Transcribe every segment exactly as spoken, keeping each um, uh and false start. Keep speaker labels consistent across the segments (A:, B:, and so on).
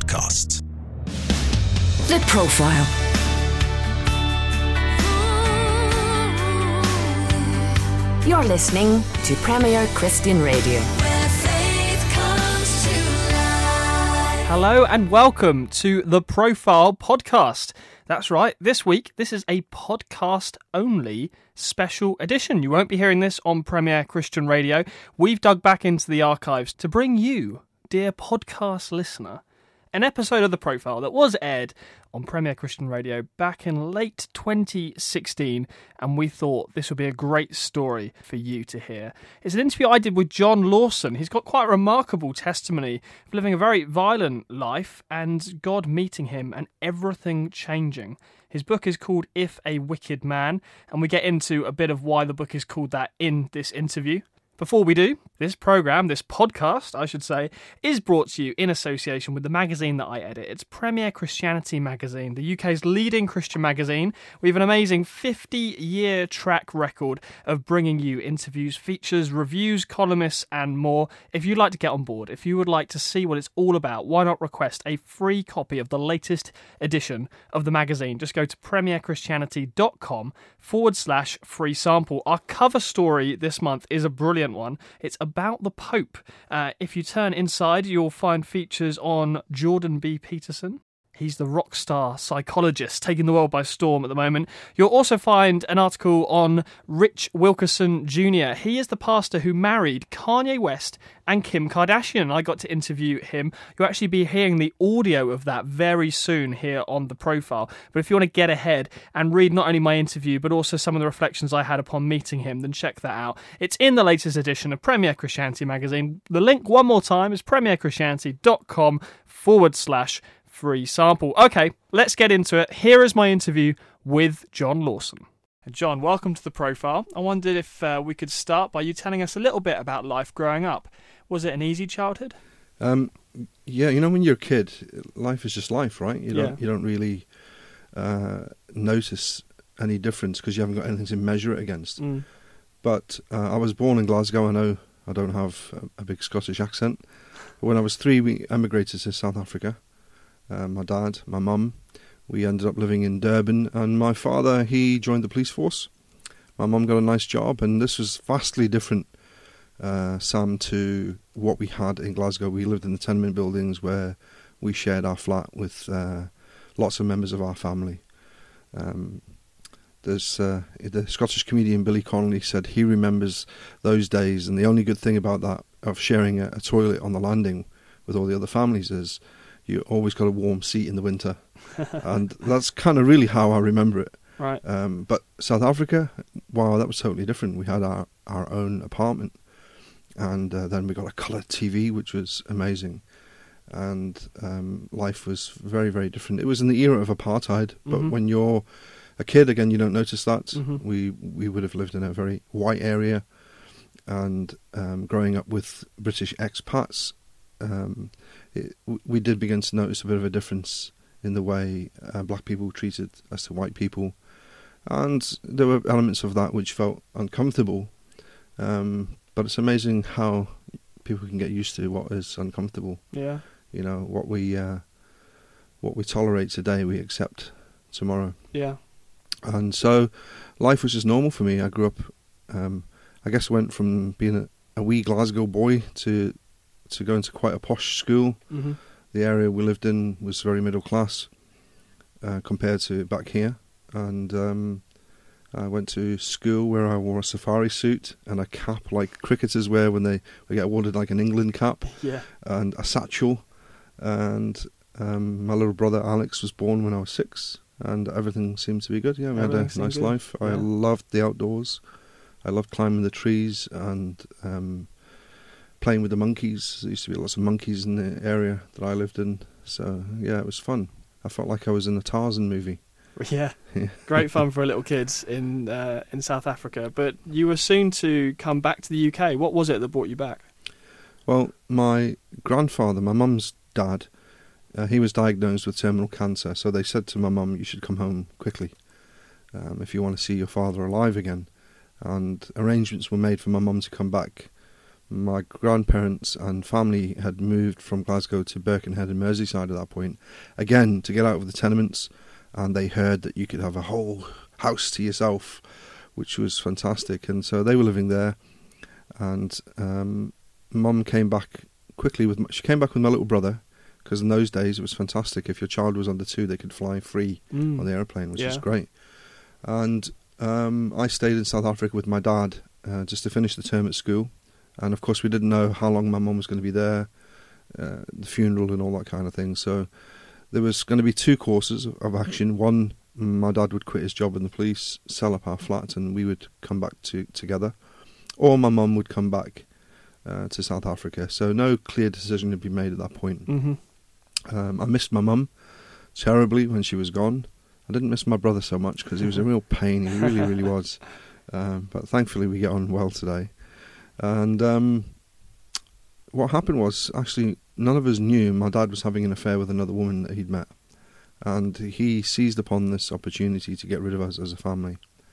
A: Podcast.
B: The Profile. You're listening to Premier Christian Radio.
C: Hello and welcome to The Profile Podcast. That's right, this week, this is a podcast-only special edition. You won't be hearing this on Premier Christian Radio. We've dug back into the archives to bring you, dear podcast listener, an episode of The Profile that was aired on Premier Christian Radio back in late twenty sixteen, and we thought this would be a great story for you to hear. It's an interview I did with John Lawson. He's got quite a remarkable testimony of living a very violent life and God meeting him and everything changing. His book is called If a Wicked Man, and we get into a bit of why the book is called that in this interview. Before we do, this programme, this podcast, I should say, is brought to you in association with the magazine that I edit. It's Premier Christianity Magazine, the U K's leading Christian magazine. We have an amazing fifty-year track record of bringing you interviews, features, reviews, columnists, and more. If you'd like to get on board, if you would like to see what it's all about, why not request a free copy of the latest edition of the magazine? Just go to premierchristianity.com forward slash free sample. Our cover story this month is a brilliant one. It's about the Pope. Uh, if you turn inside, you'll find features on Jordan B. Peterson. He's the rock star psychologist taking the world by storm at the moment. You'll also find an article on Rich Wilkerson Junior He is the pastor who married Kanye West and Kim Kardashian. I got to interview him. You'll actually be hearing the audio of that very soon here on The Profile. But if you want to get ahead and read not only my interview, but also some of the reflections I had upon meeting him, then check that out. It's in the latest edition of Premier Christianity Magazine. The link, one more time, is premierchristianity.com forward slash free sample. Okay, let's get into it. Here is my interview with John Lawson. John, welcome to The Profile. I wondered if uh, we could start by you telling us a little bit about life growing up. Was it an easy childhood?
D: Um, yeah, you know, when you're a kid, life is just life, right? You don't,
C: Yeah.
D: you don't really uh, notice any difference because you haven't got anything to measure it against.
C: Mm.
D: But uh, I was born in Glasgow. I know I don't have a, a big Scottish accent. But when I was three, we emigrated to South Africa. Uh, my dad, my mum, we ended up living in Durban, and my father, he joined the police force. My mum got a nice job, and this was vastly different, uh, Sam, to what we had in Glasgow. We lived in the tenement buildings where we shared our flat with uh, lots of members of our family. Um, there's uh, the Scottish comedian Billy Connolly said he remembers those days, and the only good thing about that, of sharing a, a toilet on the landing with all the other families, is you always got a warm seat in the winter. And that's kind of really how I remember it.
C: Right.
D: Um, but South Africa, wow, that was totally different. We had our, our own apartment. And uh, then we got a colour T V, which was amazing. And um, life was very, very different. It was in the era of apartheid. But
C: Mm-hmm.
D: when you're a kid, again, you don't notice that.
C: Mm-hmm.
D: We, we would have lived in a very white area. And um, growing up with British expats, Um, it, we did begin to notice a bit of a difference in the way uh, black people were treated as to white people, and there were elements of that which felt uncomfortable, um, but it's amazing how people can get used to what is uncomfortable.
C: Yeah.
D: You know, what we uh, what we tolerate today, we accept tomorrow.
C: Yeah.
D: And so life was just normal for me. I grew up, um, I guess went from being a, a wee Glasgow boy to to go into quite a posh school.
C: Mm-hmm.
D: The area we lived in was very middle class uh, compared to back here. And um, I went to school where I wore a safari suit and a cap like cricketers wear when they, they get awarded like an England cap,
C: Yeah.
D: and a satchel. And um, my little brother Alex was born when I was six, and everything seemed to be good. Yeah, we had
C: Everything
D: a
C: seemed
D: nice
C: good.
D: life. I
C: Yeah.
D: loved the outdoors. I loved climbing the trees and um, playing with the monkeys. There used to be lots of monkeys in the area that I lived in. So, yeah, it was fun. I felt like I was in a Tarzan movie.
C: Yeah.
D: Yeah.
C: Great fun for a little kid in uh, in South Africa. But you were soon to come back to the U K. What was it that brought you back?
D: Well, my grandfather, my mum's dad, uh, he was diagnosed with terminal cancer. So they said to my mum, you should come home quickly um, if you want to see your father alive again. And arrangements were made for my mum to come back my grandparents and family had moved from Glasgow to Birkenhead and Merseyside at that point, again, to get out of the tenements, and they heard that you could have a whole house to yourself, which was fantastic. And so they were living there, and um, Mum came back quickly with, my, she came back with my little brother, because in those days it was fantastic. If your child was under two, they could fly free mm. on the aeroplane, which yeah. was great. And um, I stayed in South Africa with my dad uh, just to finish the term at school. And of course we didn't know how long my mum was going to be there, uh, the funeral and all that kind of thing. So there was going to be two courses of action. One, my dad would quit his job in the police, sell up our flat, and we would come back to, together. Or my mum would come back uh, to South Africa. So no clear decision had been made at that point. Mm-hmm. Um, I missed my mum terribly when she was gone. I didn't miss my brother so much because he was a real pain. He really, really was. Um, but thankfully we get on well today. And um, what happened was, actually, none of us knew my dad was having an affair with another woman that he'd met. And he seized upon this opportunity to get rid of us as a family.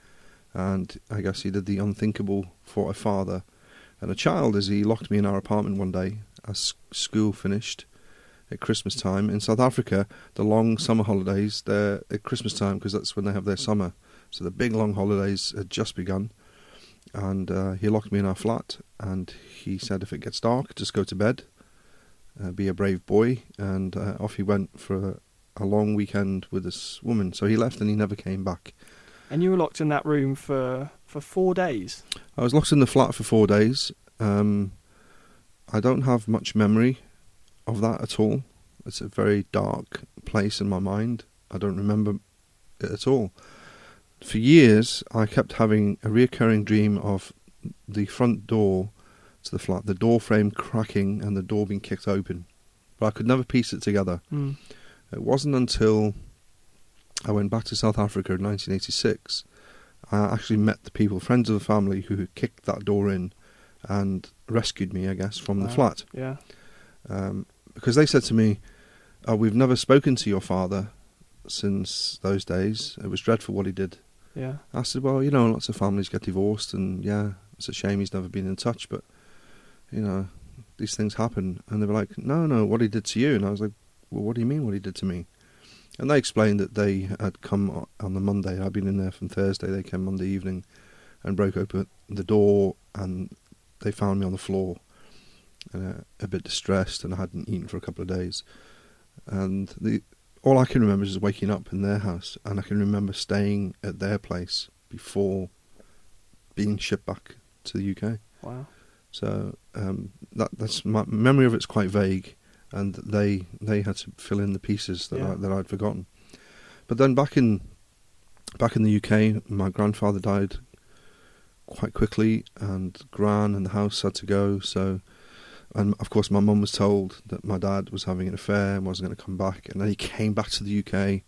D: And I guess he did the unthinkable for a father and a child, as he locked me in our apartment one day as school finished at Christmas time. In South Africa, the long summer holidays, they're at Christmas time because that's when they have their summer. So the big long holidays had just begun. And uh, he locked me in our flat, and he said, if it gets dark, just go to bed, uh, be a brave boy. And uh, off he went for a, a long weekend with this woman. So he left and he never came back.
C: And you were locked in that room for, for four days?
D: I was locked in the flat for four days. Um, I don't have much memory of that at all. It's a very dark place in my mind. I don't remember it at all. For years, I kept having a reoccurring dream of the front door to the flat, the door frame cracking and the door being kicked open. But I could never piece it together. Mm. It wasn't until I went back to South Africa in nineteen eighty-six, I actually met the people, friends of the family, who had kicked that door in and rescued me, I guess, from wow. the flat.
C: Yeah.
D: Um, because they said to me, oh, we've never spoken to your father since those days. It was dreadful what he did.
C: Yeah.
D: I said, well, you know, lots of families get divorced, and yeah, it's a shame he's never been in touch, but, you know, these things happen. And they were like, no, no, what he did to you. And I was like, well, what do you mean what he did to me? And they explained that they had come on the Monday. I'd been in there from Thursday. They came Monday evening and broke open the door, and they found me on the floor, uh, a bit distressed, and I hadn't eaten for a couple of days. And the all I can remember is waking up in their house, and I can remember staying at their place before being shipped back to the U K.
C: Wow.
D: So um, that that's my memory of it's quite vague, and they they had to fill in the pieces that yeah. I, that I'd forgotten. But then back in back in the U K, my grandfather died quite quickly, and Gran and the house had to go. So, and of course, my mum was told that my dad was having an affair and wasn't going to come back. And then he came back to the U K,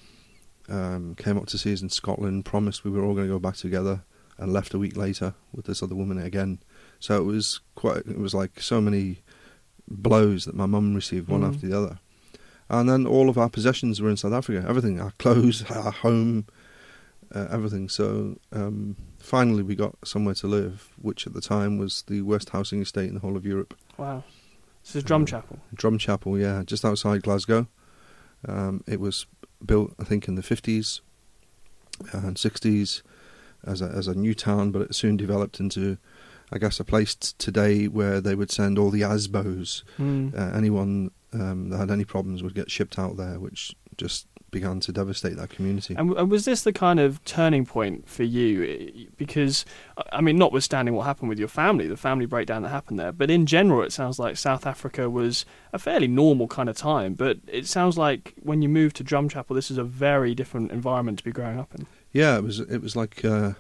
D: um, came up to see us in Scotland, promised we were all going to go back together, and left a week later with this other woman again. So it was quite. It was like so many blows that my mum received, one mm. after the other. And then all of our possessions were in South Africa. Everything, our clothes, our home, uh, everything. So um, finally we got somewhere to live, which at the time was the worst housing estate in the whole of Europe.
C: Wow. This is Drumchapel?
D: Uh, Drumchapel, yeah, just outside Glasgow. Um, it was built, I think, in the fifties and sixties as a, as a new town, but it soon developed into, I guess, a place t- today where they would send all the ASBOs. Mm. Uh, anyone um, that had any problems would get shipped out there, which just began to devastate that community.
C: And, and was this the kind of turning point for you? Because, I mean, notwithstanding what happened with your family, the family breakdown that happened there, but in general it sounds like South Africa was a fairly normal kind of time, but it sounds like when you moved to Drumchapel, this is a very different environment to be growing up in.
D: Yeah, it was, it was like... Uh,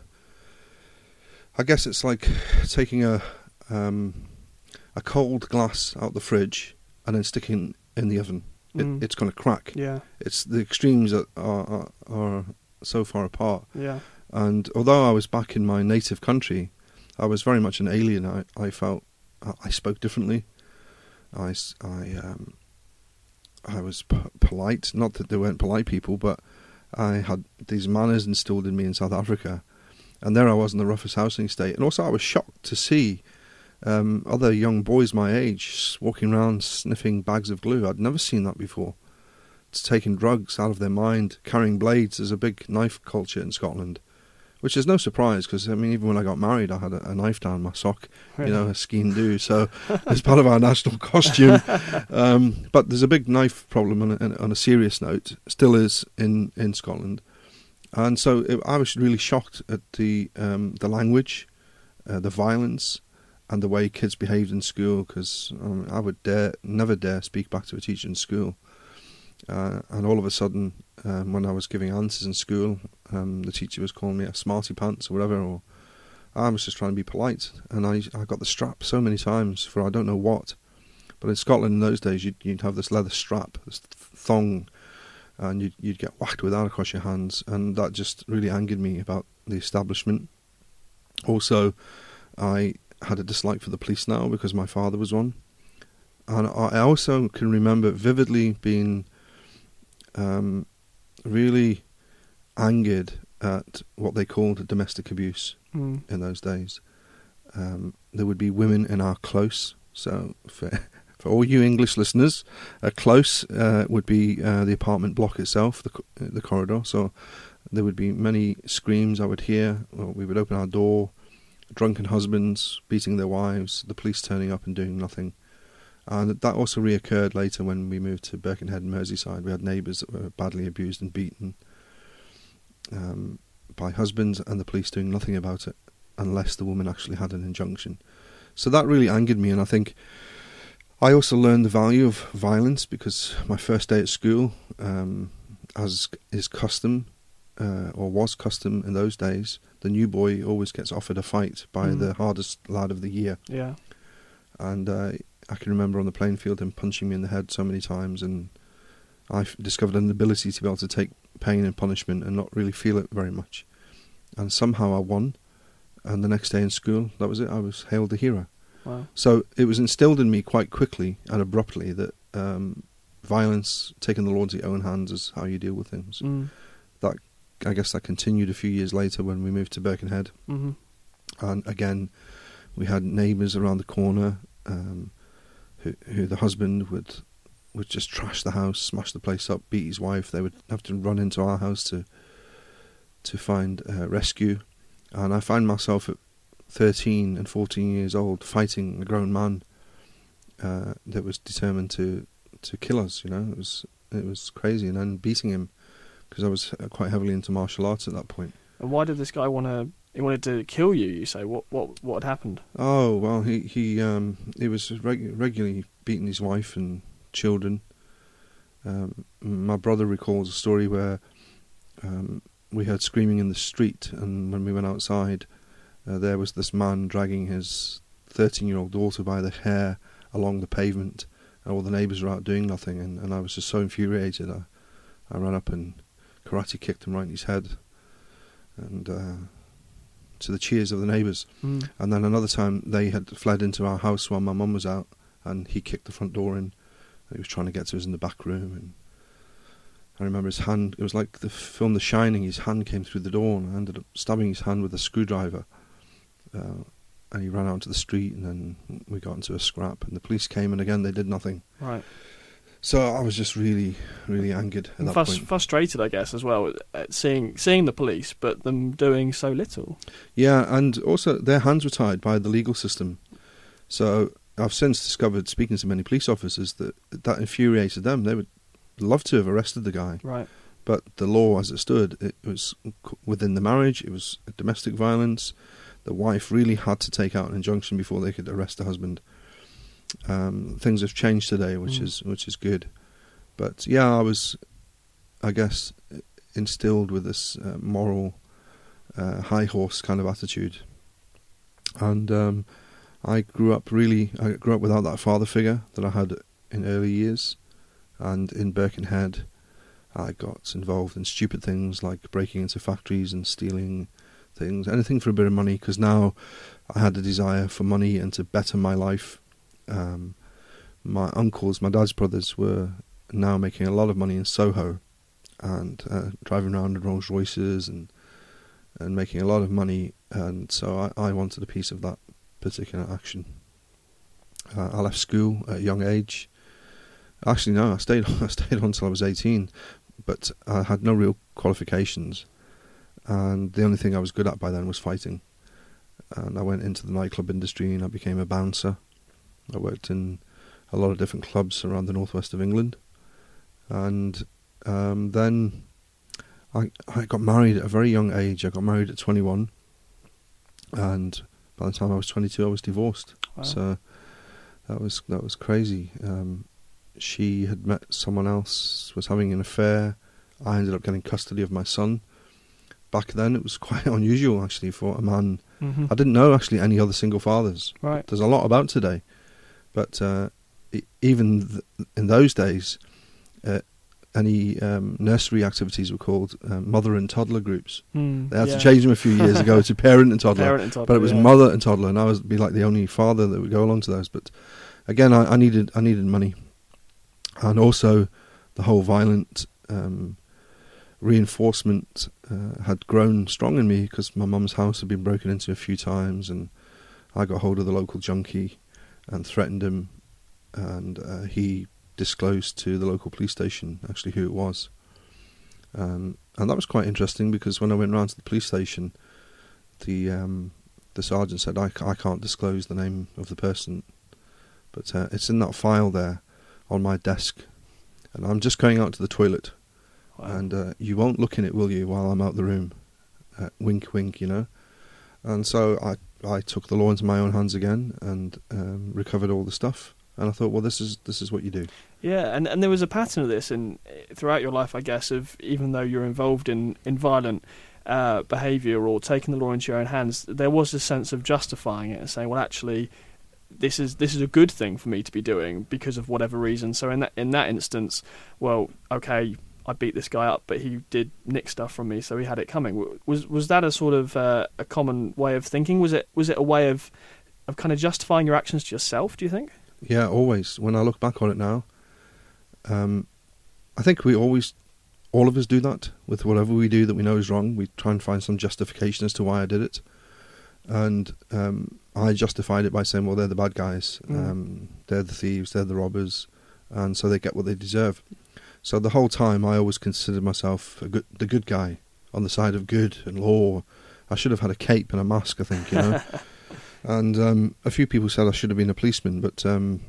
D: I guess it's like taking a um, a cold glass out the fridge and then sticking it in the oven. It, mm. It's going to crack.
C: Yeah, it's
D: the extremes are, are are so far apart.
C: Yeah,
D: and although I was back in my native country, I was very much an alien. I, I felt I, I spoke differently. I I um I was p- polite. Not that there weren't polite people, but I had these manners instilled in me in South Africa. And there I was in the roughest housing estate. And also I was shocked to see um, other young boys my age walking around sniffing bags of glue. I'd never seen that before. It's taking drugs out of their mind, carrying blades. There's a big knife culture in Scotland, which is no surprise because, I mean, even when I got married, I had a, a knife down my sock,
C: Really?
D: you know, a skeen do. So it's part of our national costume. Um, but there's a big knife problem on a, on a serious note, still is in, in Scotland. And so it, I was really shocked at the um, the language, uh, the violence, and the way kids behaved in school, because um, I would dare never dare speak back to a teacher in school. Uh, and all of a sudden, um, when I was giving answers in school, um, the teacher was calling me a smarty pants or whatever, or I was just trying to be polite, and I I got the strap so many times for I don't know what. But in Scotland in those days, you'd, you'd have this leather strap, this thong, and you'd, you'd get whacked with that across your hands, and that just really angered me about the establishment. Also, I had a dislike for the police now because my father was one, and I also can remember vividly being um, really angered at what they called domestic abuse
C: Mm.
D: in those days. Um, there would be women in our close, so for for all you English listeners, a close uh, would be uh, the apartment block itself, the the corridor. So there would be many screams I would hear. Well, we would open our door, drunken husbands beating their wives, the police turning up and doing nothing. And that also reoccurred later when we moved to Birkenhead and Merseyside. We had neighbours that were badly abused and beaten um, by husbands, and the police doing nothing about it unless the woman actually had an injunction. So that really angered me, and I think I also learned the value of violence because my first day at school, um, as is custom, uh, or was custom in those days, the new boy always gets offered a fight by
C: Mm.
D: the hardest lad of the year.
C: Yeah.
D: And uh, I can remember on the playing field him punching me in the head so many times, and I discovered an ability to be able to take pain and punishment and not really feel it very much. And somehow I won, and the next day in school, that was it, I was hailed a hero.
C: Wow.
D: So it was instilled in me quite quickly and abruptly that um, violence, taking the law into your own hands, is how you deal with things.
C: Mm.
D: That I guess that continued a few years later when we moved to Birkenhead.
C: Mm-hmm.
D: And again, we had neighbours around the corner um, who, who the husband would would just trash the house, smash the place up, beat his wife. They would have to run into our house to to find uh, rescue. And I found myself at thirteen and fourteen years old fighting a grown man uh, that was determined to to kill us. You know, it was it was crazy, and then beating him because I was quite heavily into martial arts at that point.
C: And why did this guy want to? He wanted to kill you. You say what? What? What had happened?
D: Oh well, he he um, he was reg- regularly beating his wife and children. Um, my brother recalls a story where um, we heard screaming in the street, and when we went outside, uh, there was this man dragging his thirteen-year-old daughter by the hair along the pavement, and all the neighbours were out doing nothing, and, and I was just so infuriated. I, I ran up and karate kicked him right in his head, and uh, to the cheers of the neighbours.
C: Mm.
D: And then another time they had fled into our house while my mum was out, and he kicked the front door in. He was trying to get to us in the back room, and I remember his hand, it was like the film The Shining, his hand came through the door, and I ended up stabbing his hand with a screwdriver. Uh, and he ran out into the street, and then we got into a scrap, and the police came, and again they did nothing.
C: Right.
D: So I was just really, really angered at
C: And
D: that
C: frus-
D: point.
C: frustrated, I guess, as well, at seeing seeing the police, but them doing so little.
D: Yeah, and also their hands were tied by the legal system. So I've since discovered, speaking to many police officers, that that infuriated them. They would love to have arrested the guy.
C: Right.
D: But the law as it stood, it was within the marriage, it was domestic violence. The wife really had to take out an injunction before they could arrest the husband. Um, things have changed today, which
C: Mm.
D: is which is good. But yeah, I was, I guess, instilled with this uh, moral uh, high horse kind of attitude. And um, I grew up really, I grew up without that father figure that I had in early years. And in Birkenhead, I got involved in stupid things like breaking into factories and stealing things, anything for a bit of money, because now I had a desire for money and to better my life. Um, my uncles, my dad's brothers, were now making a lot of money in Soho and uh, driving around in Rolls Royces and and making a lot of money, and so I, I wanted a piece of that particular action. Uh, I left school at a young age. Actually, no, I stayed I stayed on until I was eighteen, but I had no real qualifications, and the only thing I was good at by then was fighting. And I went into the nightclub industry and I became a bouncer. I worked in a lot of different clubs around the northwest of England, and um, then I I got married at a very young age. I got married at twenty-one, and by the time I was twenty-two, I was divorced. Wow. So that was that was crazy. Um, she had met someone else, was having an affair. I ended up getting custody of my son. Back then, it was quite unusual, actually, for a man. Mm-hmm. I didn't know, actually, any other single fathers.
C: Right.
D: There's a lot about today. But uh, e- even th- in those days, uh, any um, nursery activities were called uh, mother and toddler groups.
C: Mm,
D: they had
C: yeah.
D: to change them a few years ago to parent and toddler.
C: Parent and toddler,
D: but it was
C: yeah.
D: mother and toddler, and I was be like the only father that would go along to those. But again, I, I needed I needed money. And also, the whole violent um, reinforcement uh, had grown strong in me because my mum's house had been broken into a few times, and I got hold of the local junkie and threatened him, and uh, he disclosed to the local police station actually who it was. Um, and that was quite interesting because when I went round to the police station, the um, the sergeant said, I, I can't disclose the name of the person, but uh, it's in that file there on my desk, and I'm just going out to the toilet. Wow. And uh, you won't look in it, will you, while I'm out the room? Uh, wink, wink, you know. And so I I took the law into my own hands again and um, recovered all the stuff. And I thought, well, this is this is what you do.
C: Yeah, and, and there was a pattern of this in throughout your life, I guess, of even though you're involved in, in violent uh, behaviour or taking the law into your own hands, there was a sense of justifying it and saying, well, actually, this is this is a good thing for me to be doing because of whatever reason. So in that in that instance, well, okay, I beat this guy up, but he did nick stuff from me, so he had it coming. Was was that a sort of uh, a common way of thinking? Was it was it a way of of kind of justifying your actions to yourself, do you think?
D: Yeah, always. When I look back on it now, um, I think we always, all of us do that with whatever we do that we know is wrong. We try and find some justification as to why I did it. And um, I justified it by saying, well, they're the bad guys. Mm. Um, they're the thieves, they're the robbers, and so they get what they deserve. So the whole time I always considered myself a good, the good guy on the side of good and law. I should have had a cape and a mask, I think, you know. And um, a few people said I should have been a policeman, but um,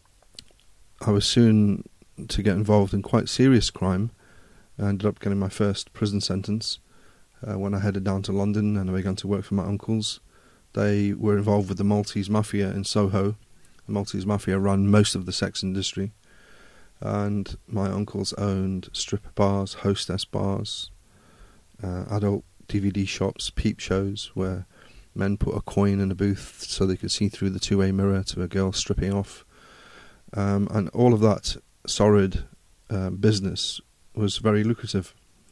D: I was soon to get involved in quite serious crime. I ended up getting my first prison sentence uh, when I headed down to London and I began to work for my uncles. They were involved with the Maltese Mafia in Soho. The Maltese Mafia ran most of the sex industry. And my uncles owned stripper bars, hostess bars, uh, adult D V D shops, peep shows where men put a coin in a booth so they could see through the two-way mirror to a girl stripping off. Um, and all of that sordid uh, business was very lucrative.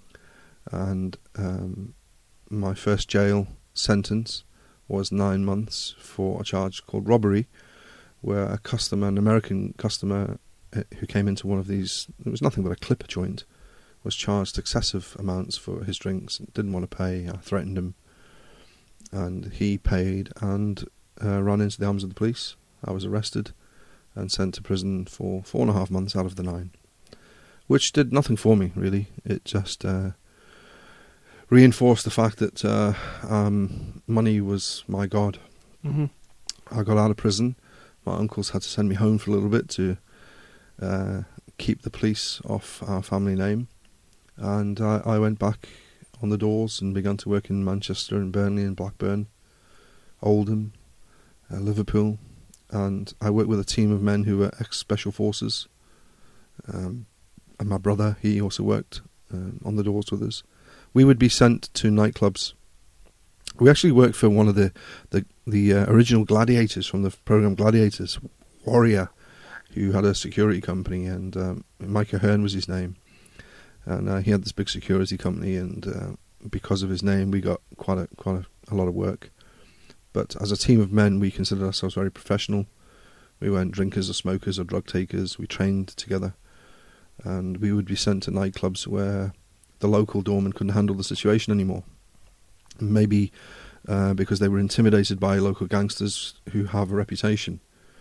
D: And um, my first jail sentence was nine months for a charge called robbery, where a customer, an American customer who came into one of these, it was nothing but a clipper joint, was charged excessive amounts for his drinks and didn't want to pay. I threatened him, and he paid and uh, ran into the arms of the police. I was arrested and sent to prison for four and a half months out of the nine, which did nothing for me, really. It just uh, reinforced the fact that uh, um, money was my god. Mm-hmm. I got out of prison. My uncles had to send me home for a little bit to uh, keep the police off our family name. And I, I went back on the doors and began to work in Manchester and Burnley and Blackburn, Oldham, uh, Liverpool. And I worked with a team of men who were ex-special forces. Um, and my brother, he also worked uh, on the doors with us. We would be sent to nightclubs. We actually worked for one of the the, the uh, original gladiators from the program Gladiators, Warrior, who had a security company, and um, Micah Hearn was his name. And uh, he had this big security company, and uh, because of his name, we got quite a quite a, a lot of work. But as a team of men, we considered ourselves very professional. We weren't drinkers or smokers or drug takers. We trained together, and we would be sent to nightclubs where the local doorman couldn't handle the situation anymore. Maybe uh, because they were intimidated by local gangsters who have a reputation.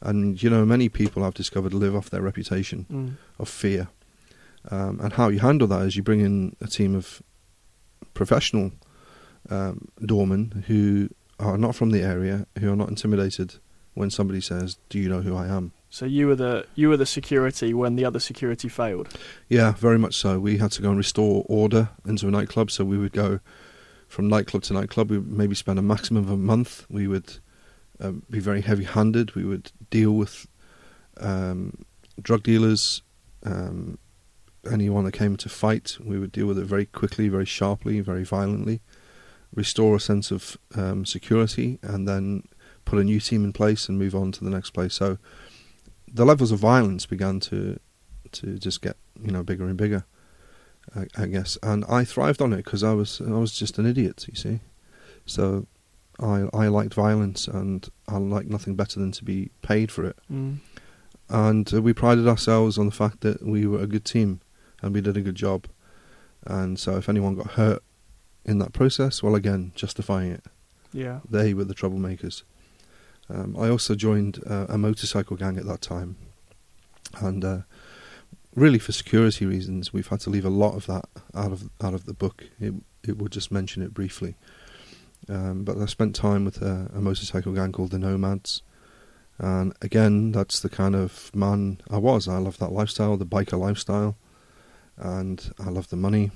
D: And, you know, many people I've discovered live off their reputation
C: Mm.
D: of fear. Um, and how you handle that is you bring in a team of professional um, doormen who are not from the area, who are not intimidated when somebody says, "Do you know who I am?"
C: So you were the you were the security when the other security failed.
D: Yeah, very much so. We had to go and restore order into a nightclub, so we would go from nightclub to nightclub. We would maybe spend a maximum of a month. We would um, be very heavy-handed. We would deal with um, drug dealers, um, anyone that came to fight. We would deal with it very quickly, very sharply, very violently, restore a sense of um, security, and then put a new team in place and move on to the next place. So the levels of violence began to to just get, you know, bigger and bigger, I, I guess. And I thrived on it because I was I was just an idiot, you see. So I I liked violence, and I liked nothing better than to be paid for it.
C: Mm.
D: And uh, we prided ourselves on the fact that we were a good team and we did a good job. And so if anyone got hurt in that process, well, again, justifying it.
C: Yeah.
D: They were the troublemakers. Um, I also joined uh, a motorcycle gang at that time. And uh, really for security reasons, we've had to leave a lot of that out of out of the book. It, it would just mention it briefly. Um, but I spent time with a, a motorcycle gang called the Nomads. And again, that's the kind of man I was. I loved that lifestyle, the biker lifestyle. And I loved the money.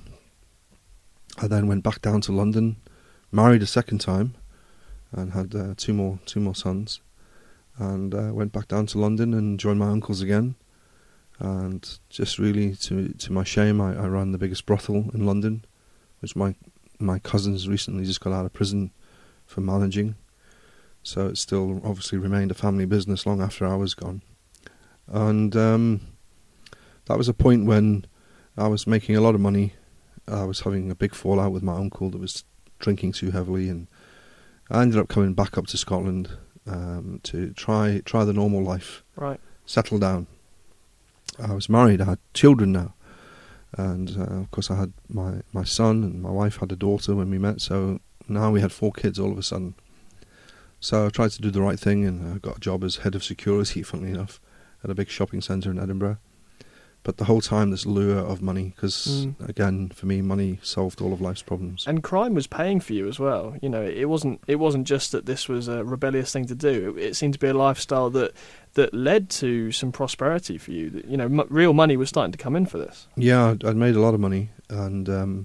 D: I then went back down to London, married a second time, and had uh, two more two more sons. And uh, went back down to London and joined my uncles again. And just really, to to my shame, I, I ran the biggest brothel in London, which my my cousins recently just got out of prison for managing. So it still obviously remained a family business long after I was gone. And um, that was a point when I was making a lot of money. I was having a big fallout with my uncle that was drinking too heavily, and I ended up coming back up to Scotland um, to try try the normal life,
C: Right.
D: settle down. I was married, I had children now, and uh, of course I had my, my son, and my wife had a daughter when we met, so now we had four kids all of a sudden. So I tried to do the right thing, and I got a job as head of security, funnily enough, at a big shopping centre in Edinburgh. But the whole time this lure of money, because
C: Mm.
D: again, for me, money solved all of life's problems.
C: And crime was paying for you as well. You know, it wasn't it wasn't just that this was a rebellious thing to do. It, it seemed to be a lifestyle that that led to some prosperity for you. That, you know, m- real money was starting to come in for this.
D: Yeah, I'd, I'd made a lot of money, and um,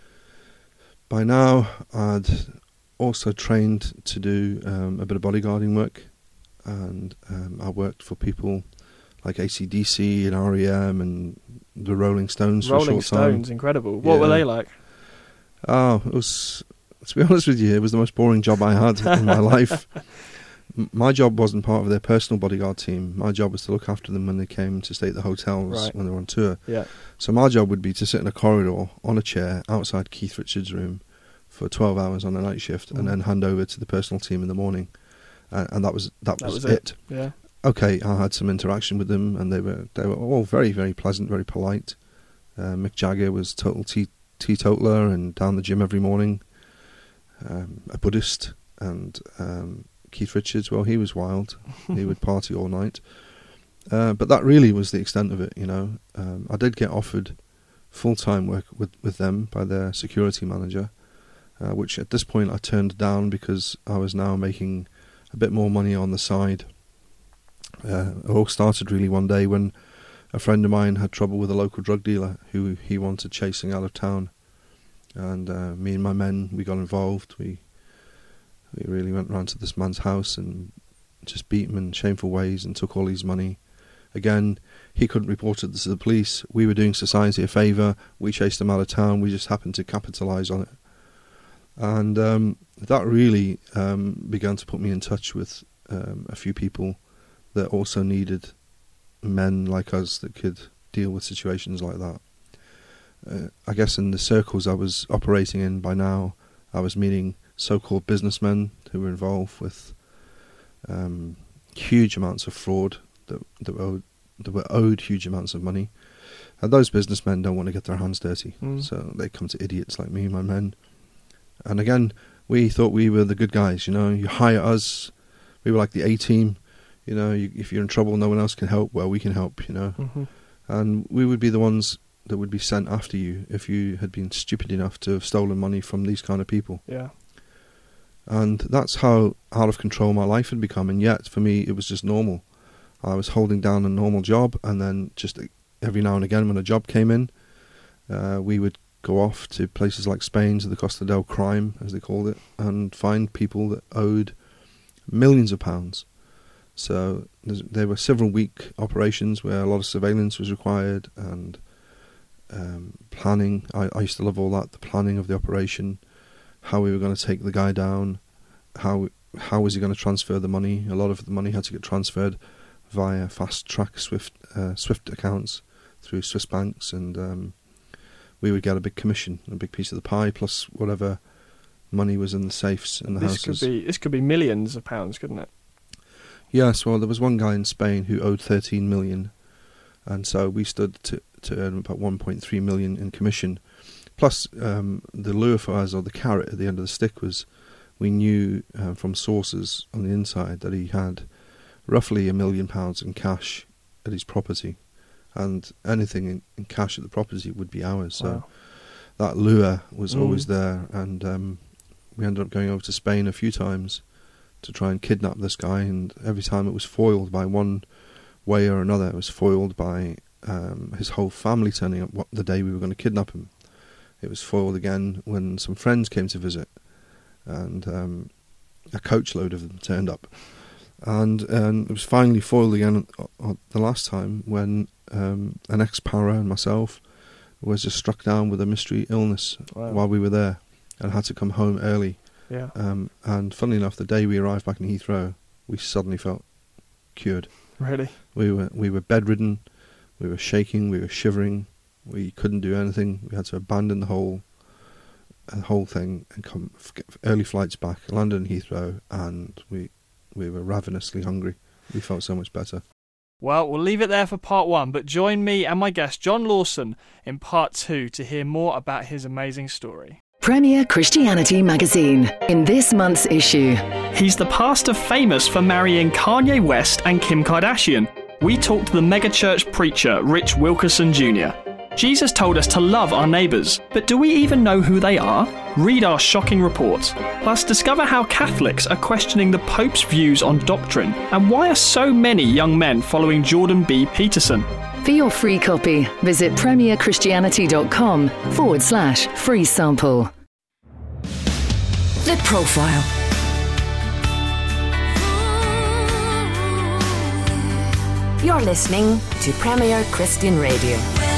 D: by now I'd also trained to do um, a bit of bodyguarding work, and um, I worked for people like A C D C and R E M and the Rolling Stones for
C: Rolling
D: a short time.
C: Stones, incredible. What were
D: Yeah.
C: they like?
D: Oh, it was, to be honest with you, it was the most boring job I had in my life. M- My job wasn't part of their personal bodyguard team. My job was to look after them when they came to stay at the hotels
C: Right.
D: when they were on tour.
C: Yeah.
D: So my job would be to sit in a corridor on a chair outside Keith Richards' room for twelve hours on a night shift,
C: Mm.
D: and then hand over to the personal team in the morning. Uh, and that was that,
C: That
D: was,
C: was it.
D: it.
C: Yeah.
D: Okay, I had some interaction with them, and they were they were all very, very pleasant, very polite. Uh, Mick Jagger was total te- teetotaler and down the gym every morning. Um, a Buddhist, and um, Keith Richards, well, he was wild. He would party all night. Uh, but that really was the extent of it, you know. Um, I did get offered full-time work with, with them by their security manager, uh, which at this point I turned down because I was now making a bit more money on the side. Uh, it all started really one day when a friend of mine had trouble with a local drug dealer who he wanted chasing out of town. And uh, me and my men, we got involved. We we really went round to this man's house and just beat him in shameful ways and took all his money. Again, he couldn't report it to the police. We were doing society a favour. We chased him out of town. We just happened to capitalise on it. And um, that really um, began to put me in touch with um, a few people that also needed men like us that could deal with situations like that. Uh, I guess in the circles I was operating in by now, I was meeting so-called businessmen who were involved with um, huge amounts of fraud that, that, were owed, that were owed huge amounts of money. And those businessmen don't want to get their hands dirty,
C: Mm.
D: so they come to idiots like me and my men. And again, we thought we were the good guys, you know. You hire us, we were like the A-team. You know, you, if you're in trouble, no one else can help. Well, we can help. You know,
C: Mm-hmm.
D: and we would be the ones that would be sent after you if you had been stupid enough to have stolen money from these kind of people.
C: Yeah.
D: And that's how out of control my life had become. And yet, for me, it was just normal. I was holding down a normal job, and then just every now and again, when a job came in, uh, we would go off to places like Spain, to the Costa del Crime, as they called it, and find people that owed millions of pounds. So there were several week operations where a lot of surveillance was required, and um, planning. I, I used to love all that, the planning of the operation, how we were going to take the guy down, how how was he going to transfer the money. A lot of the money had to get transferred via fast-track Swift uh, Swift accounts through Swiss banks, and um, we would get a big commission, a big piece of the pie, plus whatever money was in the safes in the
C: this
D: houses.
C: Could be, this could be millions of pounds, couldn't it?
D: Yes, well, there was one guy in Spain who owed thirteen million, and so we stood to, to earn about one point three million in commission. Plus, um, the lure for us, or the carrot at the end of the stick, was we knew uh, from sources on the inside that he had roughly a million pounds in cash at his property, and anything in, in cash at the property would be ours. So
C: Wow.
D: that lure was
C: Mm.
D: always there, and um, we ended up going over to Spain a few times to try and kidnap this guy, and every time it was foiled by one way or another. It was foiled by um, his whole family turning up what, the day we were going to kidnap him. It was foiled again when some friends came to visit, and um, a coachload of them turned up. And um, it was finally foiled again uh, the last time when um, an ex-para and myself was just struck down with a mystery illness
C: Wow.
D: while we were there, and had to come home early.
C: Yeah.
D: Um, and funnily enough, the day we arrived back in Heathrow, we suddenly felt cured.
C: Really?
D: We were we were bedridden, we were shaking, we were shivering, we couldn't do anything. We had to abandon the whole the whole thing and come get early flights back, landed in Heathrow, and we we were ravenously hungry. We felt so much better.
C: Well, we'll leave it there for part one, but join me and my guest John Lawson in part two to hear more about his amazing story.
B: Premier Christianity Magazine, in this month's issue.
C: He's the pastor famous for marrying Kanye West and Kim Kardashian. We talked to the megachurch preacher Rich Wilkerson Junior Jesus told us to love our neighbours, but do we even know who they are? Read our shocking report. Plus, discover how Catholics are questioning the Pope's views on doctrine, and why are so many young men following Jordan B. Peterson.
B: For your free copy, visit premierchristianity.com forward slash free sample. The Profile. You're listening to Premier Christian Radio.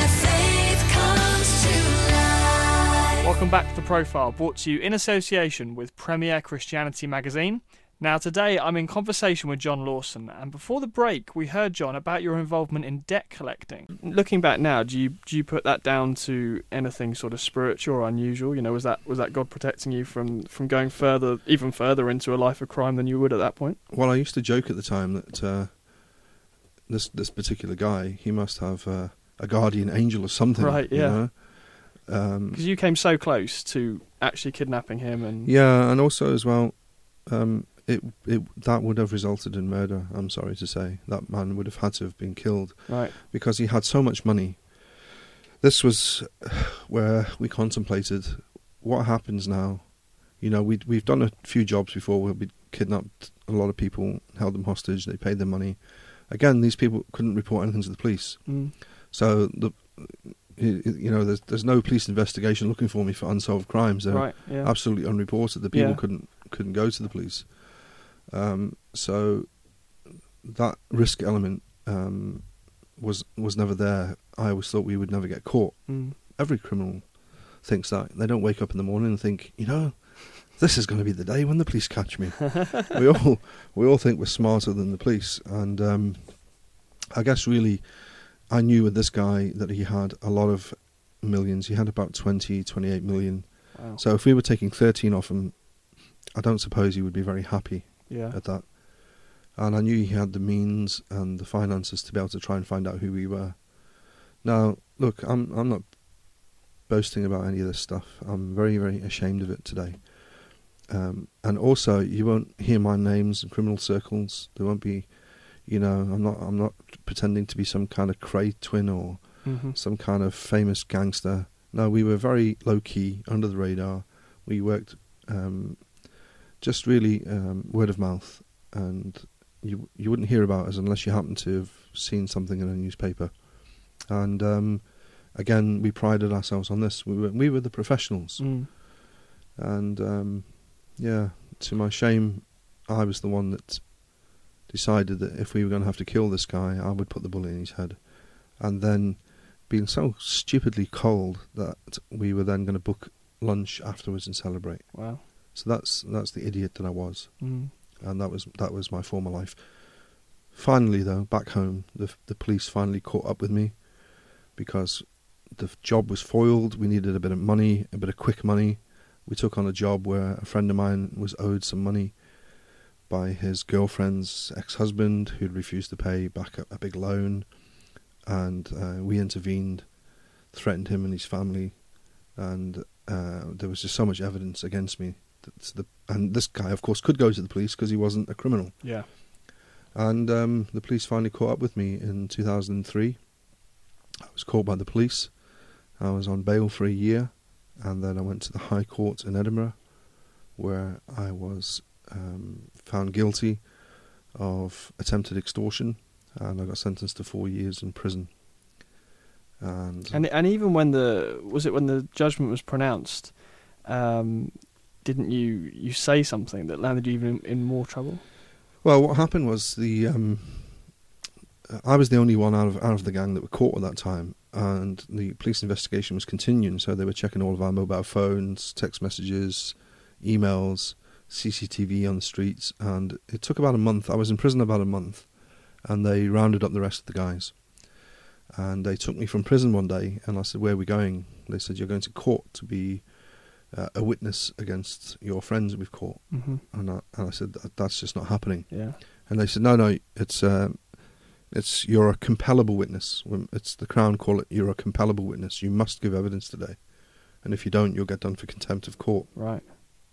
C: Welcome back to The Profile, brought to you in association with Premier Christianity Magazine. Now, today I'm in conversation with John Lawson, and before the break, we heard, John, about your involvement in debt collecting. Looking back now, do you do you put that down to anything sort of spiritual or unusual? You know, was that was that God protecting you from, from going further, even further into a life of crime than you would at that point?
D: Well, I used to joke at the time that uh, this this particular guy, he must have uh, a guardian angel or something.
C: Right, yeah.
D: You know? Um,
C: Because you came so close to actually kidnapping him, and
D: yeah, and also as well, um, it it that would have resulted in murder. I'm sorry to say, that man would have had to have been killed,
C: right,
D: because he had so much money. This was where we contemplated what happens now. You know, we we've done a few jobs before where we kidnapped a lot of people, held them hostage, they paid their money. Again, these people couldn't report anything to the police,
C: mm.
D: so the. You know, there's there's no police investigation looking for me for unsolved crimes. They're
C: right, yeah,
D: absolutely unreported. The people
C: Yeah.
D: couldn't couldn't go to the police. Um, so that risk element um, was was never there. I always thought we would never get caught.
C: mm.
D: Every criminal thinks that. They don't wake up in the morning and think, you know, this is going to be the day when the police catch me. we all we all think we're smarter than the police, and um, I guess really. I knew with this guy that he had a lot of millions. He had about twenty, twenty-eight million.
C: Wow.
D: So if we were taking thirteen off him, I don't suppose he would be very happy
C: yeah,
D: at that. And I knew he had the means and the finances to be able to try and find out who we were. Now, look, I'm I'm not boasting about any of this stuff. I'm very, very ashamed of it today. Um, and also, you won't hear my names in criminal circles. There won't be, You know, I'm not I'm not pretending to be some kind of Cray twin or
C: mm-hmm.
D: some kind of famous gangster. No, we were very low key, under the radar. We worked um, just really um, word of mouth, and you you wouldn't hear about us unless you happened to have seen something in a newspaper. And um, again, we prided ourselves on this. We were we were the professionals,
C: mm.
D: and um, yeah, to my shame, I was the one that decided that if we were going to have to kill this guy, I would put the bullet in his head. And then, being so stupidly cold that we were then going to book lunch afterwards and celebrate.
C: Wow!
D: So that's that's the idiot that I was,
C: mm.
D: and that was that was my former life. Finally, though, back home, the the police finally caught up with me, because the job was foiled. We needed a bit of money, a bit of quick money. We took on a job where a friend of mine was owed some money by his girlfriend's ex-husband, who'd refused to pay back a, a big loan, and uh, we intervened, threatened him and his family, and uh, there was just so much evidence against me. That's the, and this guy, of course, could go to the police because he wasn't a criminal.
C: Yeah.
D: And um, the police finally caught up with me in two thousand three. I was caught by the police. I was on bail for a year, and then I went to the High Court in Edinburgh, where I was um, found guilty of attempted extortion, and I got sentenced to four years in prison. And
C: and and even when the was it when the judgment was pronounced, um, didn't you you say something that landed you even in, in more trouble?
D: Well, what happened was the um, I was the only one out of out of the gang that were caught at that time, and the police investigation was continuing. So they were checking all of our mobile phones, text messages, emails, C C T V on the streets, and it took about a month. I was in prison about a month, and they rounded up the rest of the guys. And they took me from prison one day, and I said, "Where are we going?" They said, "You're going to court to be uh, a witness against your friends that we've caught."
C: Mm-hmm.
D: And, I, and I said, "That's just not happening."
C: Yeah.
D: And they said, "No, no, it's uh, it's you're a compellable witness. It's the Crown call it. You're a compellable witness. You must give evidence today, and if you don't, you'll get done for contempt of court."
C: Right.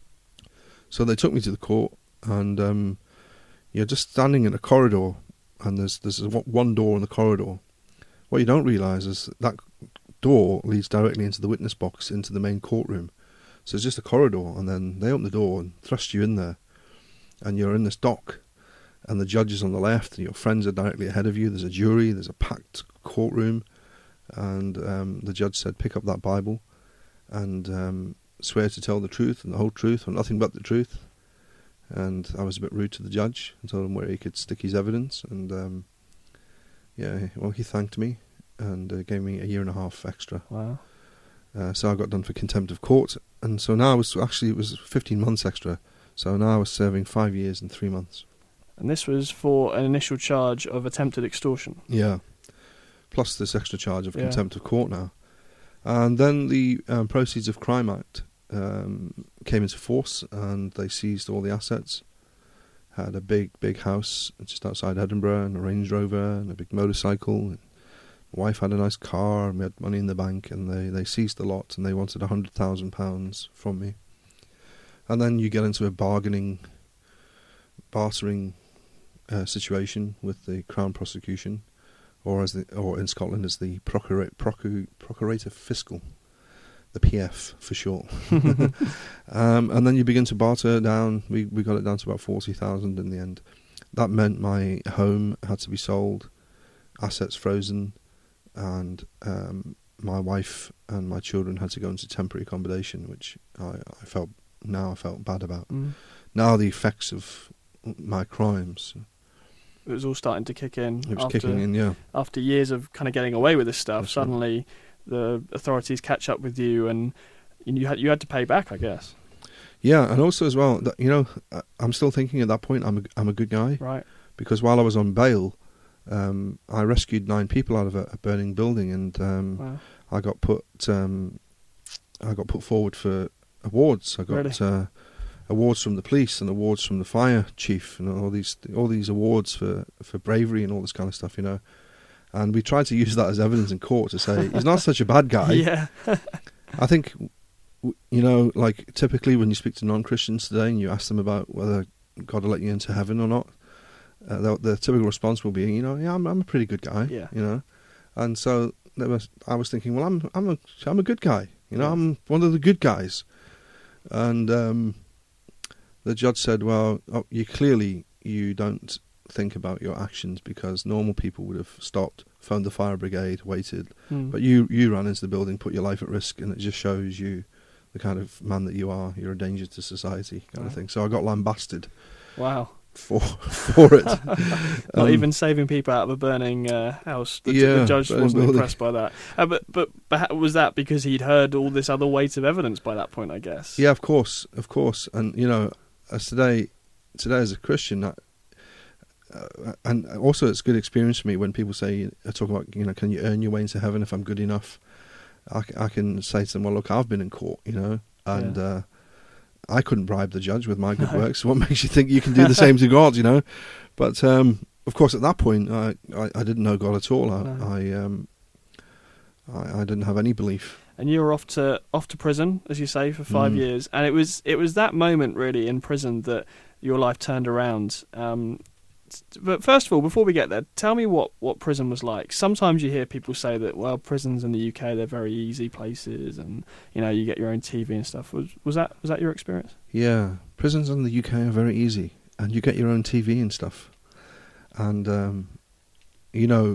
D: So they took me to the court, and um, you're just standing in a corridor, and there's there's one door in the corridor. What you don't realise is that door leads directly into the witness box, into the main courtroom. So it's just a corridor, and then they open the door and thrust you in there, and you're in this dock, and the judge is on the left, and your friends are directly ahead of you. There's a jury, there's a packed courtroom, and um, the judge said, "Pick up that Bible and um, swear to tell the truth and the whole truth and nothing but the truth." And I was a bit rude to the judge and told him where he could stick his evidence, and um, yeah, well, he thanked me and uh, gave me a year and a half extra.
C: Wow.
D: Uh, so I got done for contempt of court, and so now I was actually it was fifteen months extra. So now I was serving five years and three months.
C: And this was for an initial charge of attempted extortion.
D: Yeah, plus this extra charge of
C: yeah.
D: contempt of court now. And then the um, Proceeds of Crime Act um, came into force, and they seized all the assets. Had a big, big house just outside Edinburgh, and a Range Rover, and a big motorcycle. And my wife had a nice car, and we had money in the bank, and they, they seized the lot, and they wanted one hundred thousand pounds from me. And then you get into a bargaining, bartering uh, situation with the Crown Prosecution, or as the, or in Scotland as the Procura- Procur- Procurator Fiscal, the P F for short. um, and then you begin to barter down. We we got it down to about forty thousand in the end. That meant my home had to be sold, assets frozen, and um, my wife and my children had to go into temporary accommodation, which I, I felt now I felt bad about.
C: Mm.
D: Now the effects of my crimes.
C: It was all starting to kick in.
D: It was
C: after,
D: kicking in, yeah.
C: After years of kind of getting away with this stuff,
D: That's
C: suddenly
D: right.
C: the authorities catch up with you, and you had you had to pay back, I guess.
D: Yeah, and also as well, that, you know, I'm still thinking at that point I'm a, I'm a good guy,
C: Right.
D: because while I was on bail, um, I rescued nine people out of a, a burning building, and um,
C: Wow.
D: I got put um, I got put forward for awards. I got
C: Really?
D: uh, awards from the police and awards from the fire chief, and all these all these awards for, for bravery and all this kind of stuff, you know. And we tried to use that as evidence in court to say he's not such a bad guy.
C: Yeah.
D: I think, you know, like typically when you speak to non-Christians today and you ask them about whether God will let you into heaven or not, uh, the, the typical response will be, you know, yeah, I'm, I'm a pretty good guy,
C: Yeah.
D: you know, and so there was, I was thinking, well, I'm I'm a I'm a good guy, you know,
C: Yeah.
D: I'm one of the good guys, and um, the judge said, well, oh, you clearly you don't think about your actions, because normal people would have stopped, phoned the fire brigade, waited,
C: Mm.
D: but you you ran into the building, put your life at risk, and it just shows you the kind of man that you are. You're a danger to society, kind
C: Wow.
D: of thing. So I got lambasted
C: Wow.
D: for for it.
C: Not
D: Um,
C: even saving people out of a burning uh, house. The,
D: Yeah,
C: the judge
D: burning
C: wasn't
D: building.
C: impressed by that. Uh, but, but but was that because he'd heard all this other weight of evidence by that point, I guess?
D: Yeah, of course, of course. And you know, as today, today as a Christian, I, uh, and also it's a good experience for me when people say, I talk about, you know, can you earn your way into heaven if I'm good enough? I, c- I can say to them, well, look, I've been in court, you know, and
C: Yeah.
D: uh, I couldn't bribe the judge with my good
C: No.
D: works. What makes you think you can do the same to God, you know? But um, of course, at that point, I, I, I didn't know God at all. I
C: No.
D: I, um, I I didn't have any belief.
C: And you were off to off to prison, as you say, for five
D: Mm.
C: years. And it was it was that moment really in prison that your life turned around. Um, but first of all, before we get there, tell me what, what prison was like. Sometimes you hear people say that, well, prisons in the U K, they're very easy places, and you know you get your own T V and stuff. Was was that was that your experience?
D: Yeah, prisons in the U K are very easy, and you get your own T V and stuff. And um, you know,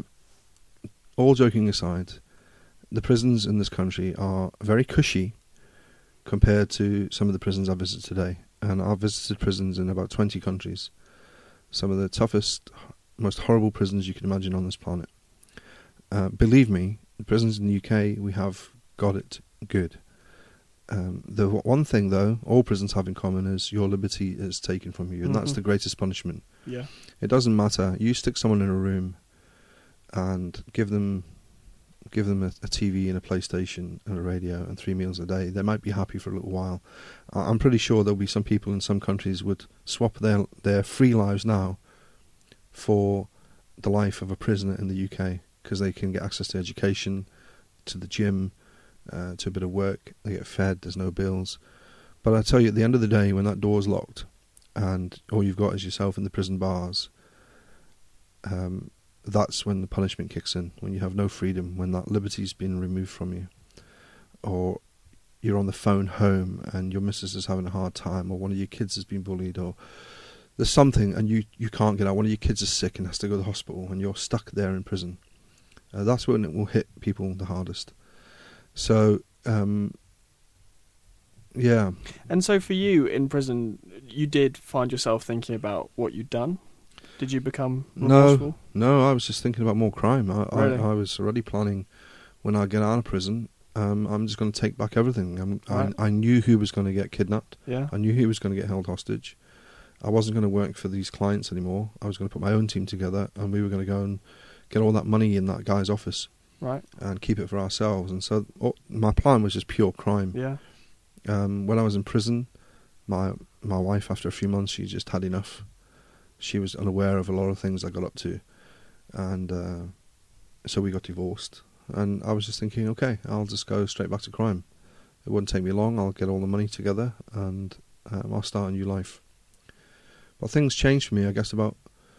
D: all joking aside, the prisons in this country are very cushy compared to some of the prisons I visit today. And I've visited prisons in about twenty countries. Some of the toughest, most horrible prisons you can imagine on this planet. Uh, believe me, the prisons in the U K, we have got it good. Um, the w- one thing, though, all prisons have in common is your liberty is taken from you, and that's
C: Mhm.
D: the greatest punishment.
C: Yeah.
D: It doesn't matter. You stick someone in a room and give them give them a, a T V and a PlayStation and a radio and three meals a day. They might be happy for a little while. I- I'm pretty sure there'll be some people in some countries would swap their their free lives now for the life of a prisoner in the U K, because they can get access to education, to the gym, uh, to a bit of work. They get fed. There's no bills. But I tell you, at the end of the day, when that door's locked and all you've got is yourself in the prison bars, um, that's when the punishment kicks in, when you have no freedom, when that liberty's been removed from you. Or you're on the phone home and your missus is having a hard time, or one of your kids has been bullied, or there's something and you, you can't get out. One of your kids is sick and has to go to the hospital and you're stuck there in prison. Uh, that's when it will hit people the hardest. So, um, yeah.
C: And so for you in prison, you did find yourself thinking about what you'd done? Did you become remorseful?
D: No, no, I was just thinking about more crime. I,
C: Really?
D: I, I was already planning when I get out of prison, um, I'm just going to take back everything. I'm,
C: Right.
D: I, I knew who was going to get kidnapped.
C: Yeah.
D: I knew who was going to get held hostage. I wasn't going to work for these clients anymore. I was going to put my own team together, and we were going to go and get all that money in that guy's office
C: Right.
D: and keep it for ourselves. And so oh, my plan was just pure crime.
C: Yeah.
D: Um, when I was in prison, my my wife, after a few months, she just had enough. She was unaware of a lot of things I got up to, and uh, so we got divorced. And I was just thinking, okay, I'll just go straight back to crime. It wouldn't take me long. I'll get all the money together, and um, I'll start a new life. But things changed for me. I guess about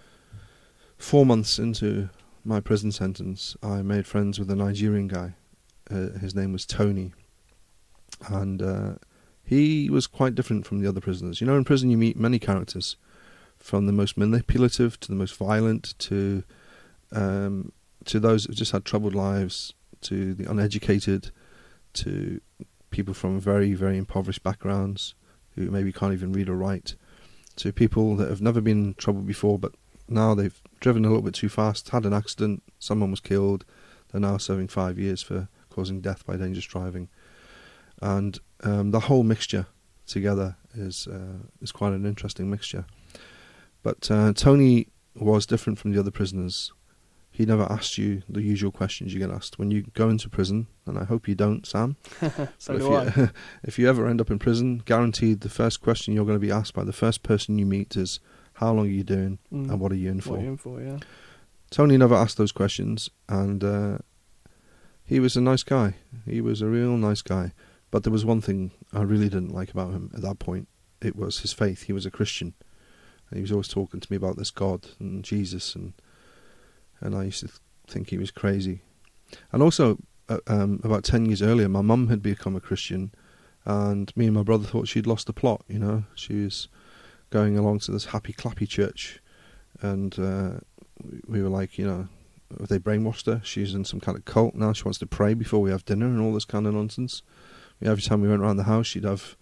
D: four months into my prison sentence, I made friends with a Nigerian guy. Uh, his name was Tony. And uh, he was quite different from the other prisoners. You know, in prison you meet many characters, from the most manipulative to the most violent, to um, to those who just had troubled lives, to the uneducated, to people from very, very impoverished backgrounds who maybe can't even read or write, to people that have never been in trouble before, but now they've driven a little bit too fast, had an accident, someone was killed, they're now serving five years for causing death by dangerous driving. And um, the whole mixture together is uh, is quite an interesting mixture. But uh, Tony was different from the other prisoners. He never asked you the usual questions you get asked when you go into prison, and I hope you don't, Sam.
C: So
D: But
C: do
D: if
C: I.
D: you, if you ever end up in prison, guaranteed the first question you're going to be asked by the first person you meet is, how long are you doing
C: Mm.
D: and what are you in for?
C: What are you in for, yeah.
D: Tony never asked those questions, and uh, he was a nice guy. He was a real nice guy. But there was one thing I really didn't like about him at that point. It was his faith. He was a Christian. And he was always talking to me about this God and Jesus, and and I used to th- think he was crazy. And also, uh, um, about ten years earlier, my mum had become a Christian, and me and my brother thought she'd lost the plot, you know. She was going along to this happy clappy church, and uh, we were like, you know, have they brainwashed her? She's in some kind of cult now. She wants to pray before we have dinner and all this kind of nonsense. Every time we went around the house, she'd have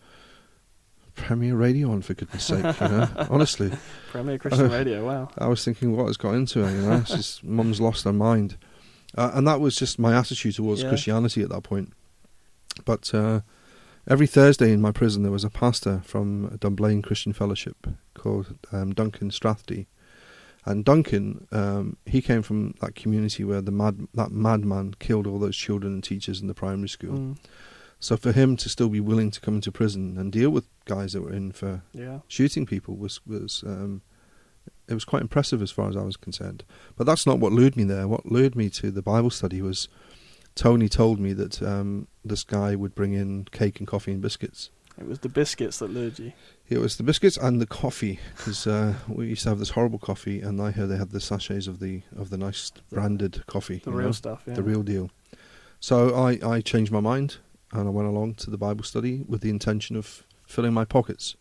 D: Premier Radio on, for goodness sake, you know. Honestly.
C: Premier Christian
D: uh,
C: Radio, wow.
D: I was thinking, what has got into her, you know. It's just, mum's lost her mind. Uh, and that was just my attitude towards yeah. Christianity at that point. But uh, every Thursday in my prison, there was a pastor from Dunblane Christian Fellowship called um, Duncan Strathdee. And Duncan, um, he came from that community where the mad that madman killed all those children and teachers in the primary school.
C: Mm.
D: So for him to still be willing to come into prison and deal with guys that were in for
C: yeah.
D: shooting people was was um, it was quite impressive as far as I was concerned. But that's not what lured me there. What lured me to the Bible study was Tony told me that um, this guy would bring in cake and coffee and biscuits.
C: It was the biscuits that lured you.
D: It was the biscuits and the coffee, because uh, we used to have this horrible coffee, and I heard they had the sachets of the of the nice branded coffee,
C: the real
D: know,
C: stuff, yeah.
D: the real deal. So I, I changed my mind, and I went along to the Bible study with the intention of filling my pockets.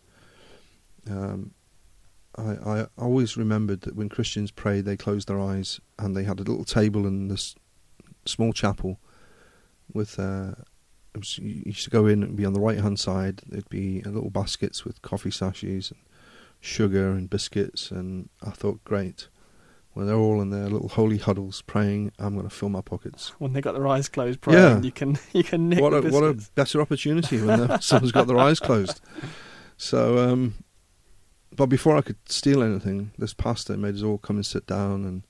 D: Um, I, I always remembered that when Christians prayed, they closed their eyes, and they had a little table in this small chapel with. Uh, It was, you used to go in and be on the right hand side. There'd be little baskets with coffee sachets and sugar and biscuits, and I thought, great. When they're all in their little holy huddles praying, I'm going to fill my pockets.
C: When they got their eyes closed praying,
D: yeah.
C: you can you can nick
D: what
C: the
D: a,
C: biscuits.
D: What a better opportunity when someone's got their eyes closed. So, um, but before I could steal anything, this pastor made us all come and sit down, and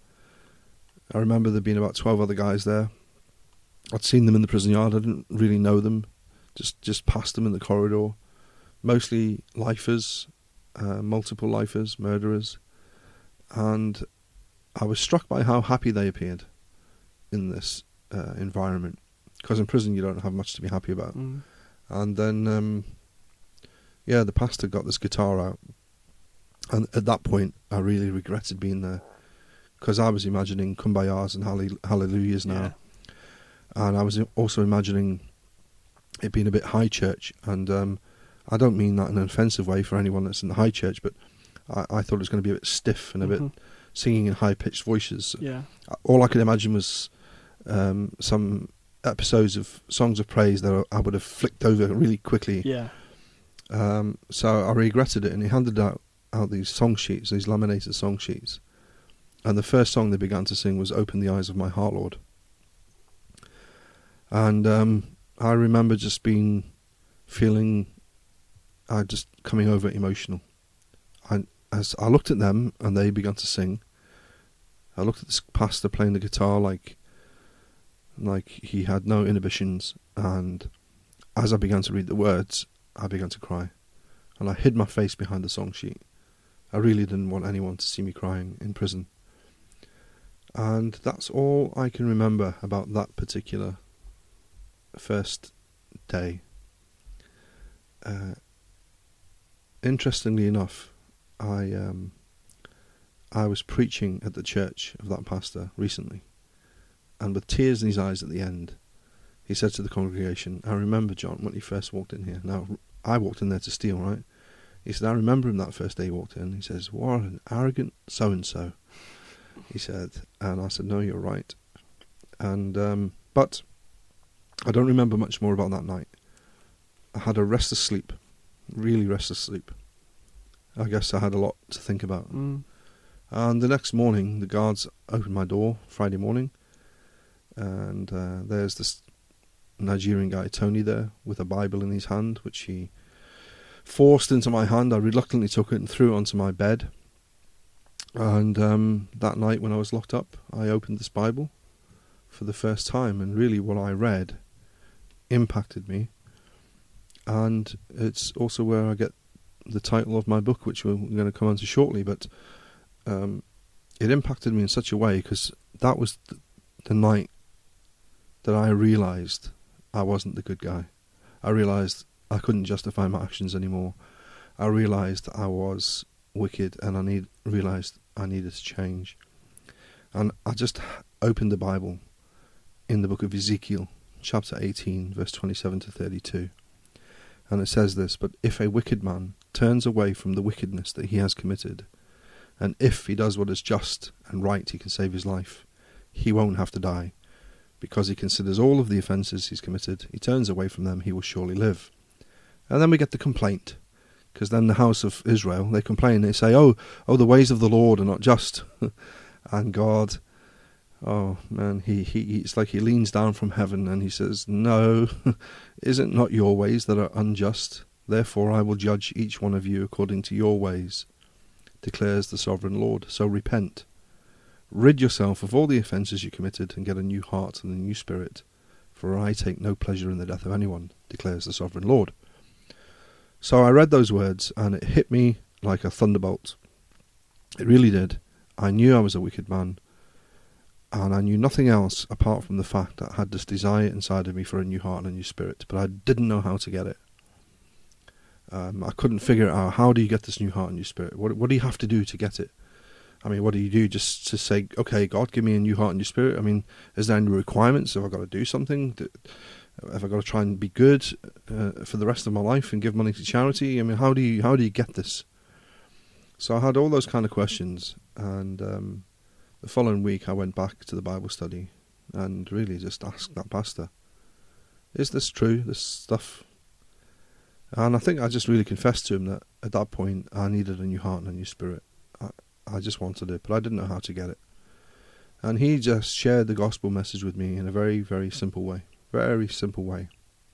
D: I remember there being about twelve other guys there. I'd seen them in the prison yard. I didn't really know them. Just just passed them in the corridor. Mostly lifers, uh, multiple lifers, murderers. And I was struck by how happy they appeared in this uh, environment. Because in prison you don't have much to be happy about.
C: Mm.
D: And then, um, yeah, the pastor got this guitar out. And at that point, I really regretted being there. Because I was imagining kumbayas and hallelujahs now.
C: Yeah.
D: And I was also imagining it being a bit high church, and um, I don't mean that in an offensive way for anyone that's in the high church, but I, I thought it was going to be a bit stiff and a
C: mm-hmm.
D: bit singing in high-pitched voices.
C: Yeah.
D: All I could imagine was um, some episodes of Songs of Praise that I would have flicked over really quickly.
C: Yeah.
D: Um, so I regretted it, and he handed out, out these song sheets, these laminated song sheets, and the first song they began to sing was Open the Eyes of My Heart, Lord. And um, I remember just being, feeling, uh, just coming over emotional. I, as I looked at them and they began to sing, I looked at this pastor playing the guitar like, like he had no inhibitions. And as I began to read the words, I began to cry. And I hid my face behind the song sheet. I really didn't want anyone to see me crying in prison. And that's all I can remember about that particular first day. Uh, interestingly enough, I um, I was preaching at the church of that pastor recently, and with tears in his eyes at the end, he said to the congregation, "I remember John when he first walked in here. Now, I walked in there to steal, right?" He said, "I remember him that first day he walked in." He says, "What an arrogant so-and-so," he said. And I said, "No, you're right." And um, but I don't remember much more about that night. I had a restless sleep, really restless sleep. I guess I had a lot to think about.
C: Mm.
D: And the next morning, the guards opened my door, Friday morning, and uh, there's this Nigerian guy, Tony, there, with a Bible in his hand, which he forced into my hand. I reluctantly took it and threw it onto my bed. And um, that night when I was locked up, I opened this Bible for the first time, and really what I read impacted me. And it's also where I get the title of my book, which we're going to come on to shortly, but um, it impacted me in such a way because that was th- the night that I realised I wasn't the good guy. I realised I couldn't justify my actions anymore. I realised I was wicked, and I need realised I needed to change. And I just opened the Bible in the book of Ezekiel, chapter eighteen, verse twenty-seven to thirty-two. And it says this, "But if a wicked man turns away from the wickedness that he has committed, and if he does what is just and right, he can save his life, he won't have to die. Because he considers all of the offences he's committed, he turns away from them, he will surely live." And then we get the complaint, because then the house of Israel, they complain, they say, oh, oh, the ways of the Lord are not just. And God, oh man, he, he it's like he leans down from heaven and he says, "No, is it not your ways that are unjust? Therefore I will judge each one of you according to your ways, declares the sovereign Lord. So repent. Rid yourself of all the offences you committed and get a new heart and a new spirit. For I take no pleasure in the death of anyone, declares the sovereign Lord." So I read those words and it hit me like a thunderbolt. It really did. I knew I was a wicked man, and I knew nothing else apart from the fact that I had this desire inside of me for a new heart and a new spirit, but I didn't know how to get it. Um, I couldn't figure it out. How do you get this new heart and new spirit? What, what do you have to do to get it? I mean, what do you do just to say, okay, God, give me a new heart and new spirit? I mean, is there any requirements? Have I got to do something? Have I got to try and be good uh, for the rest of my life and give money to charity? I mean, how do you how do you get this? So I had all those kind of questions, and um, the following week I went back to the Bible study and really just asked that pastor, is this true, this stuff? And I think I just really confessed to him that at that point I needed a new heart and a new spirit. I, I just wanted it, but I didn't know how to get it. And he just shared the gospel message with me in a very, very simple way. Very simple way.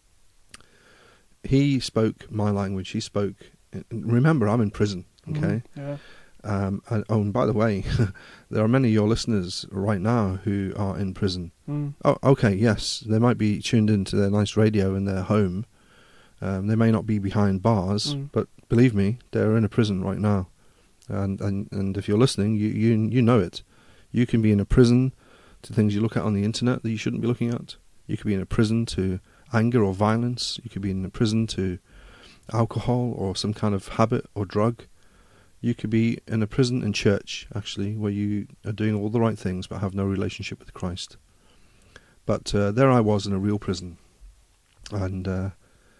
D: He spoke my language. He spoke... Remember, I'm in prison, okay?
C: Mm, yeah.
D: Um, and, oh, and by the way, there are many of your listeners right now who are in prison.
C: Mm.
D: Oh, okay, yes. They might be tuned into their nice radio in their home. Um, they may not be behind bars,
C: mm.
D: but believe me, they're in a prison right now. And, and and if you're listening, you, you you know it. You can be in a prison to things you look at on the internet that you shouldn't be looking at. You could be in a prison to anger or violence. You could be in a prison to alcohol or some kind of habit or drug. You could be in a prison in church, actually, where you are doing all the right things but have no relationship with Christ. But uh, there I was in a real prison. And uh,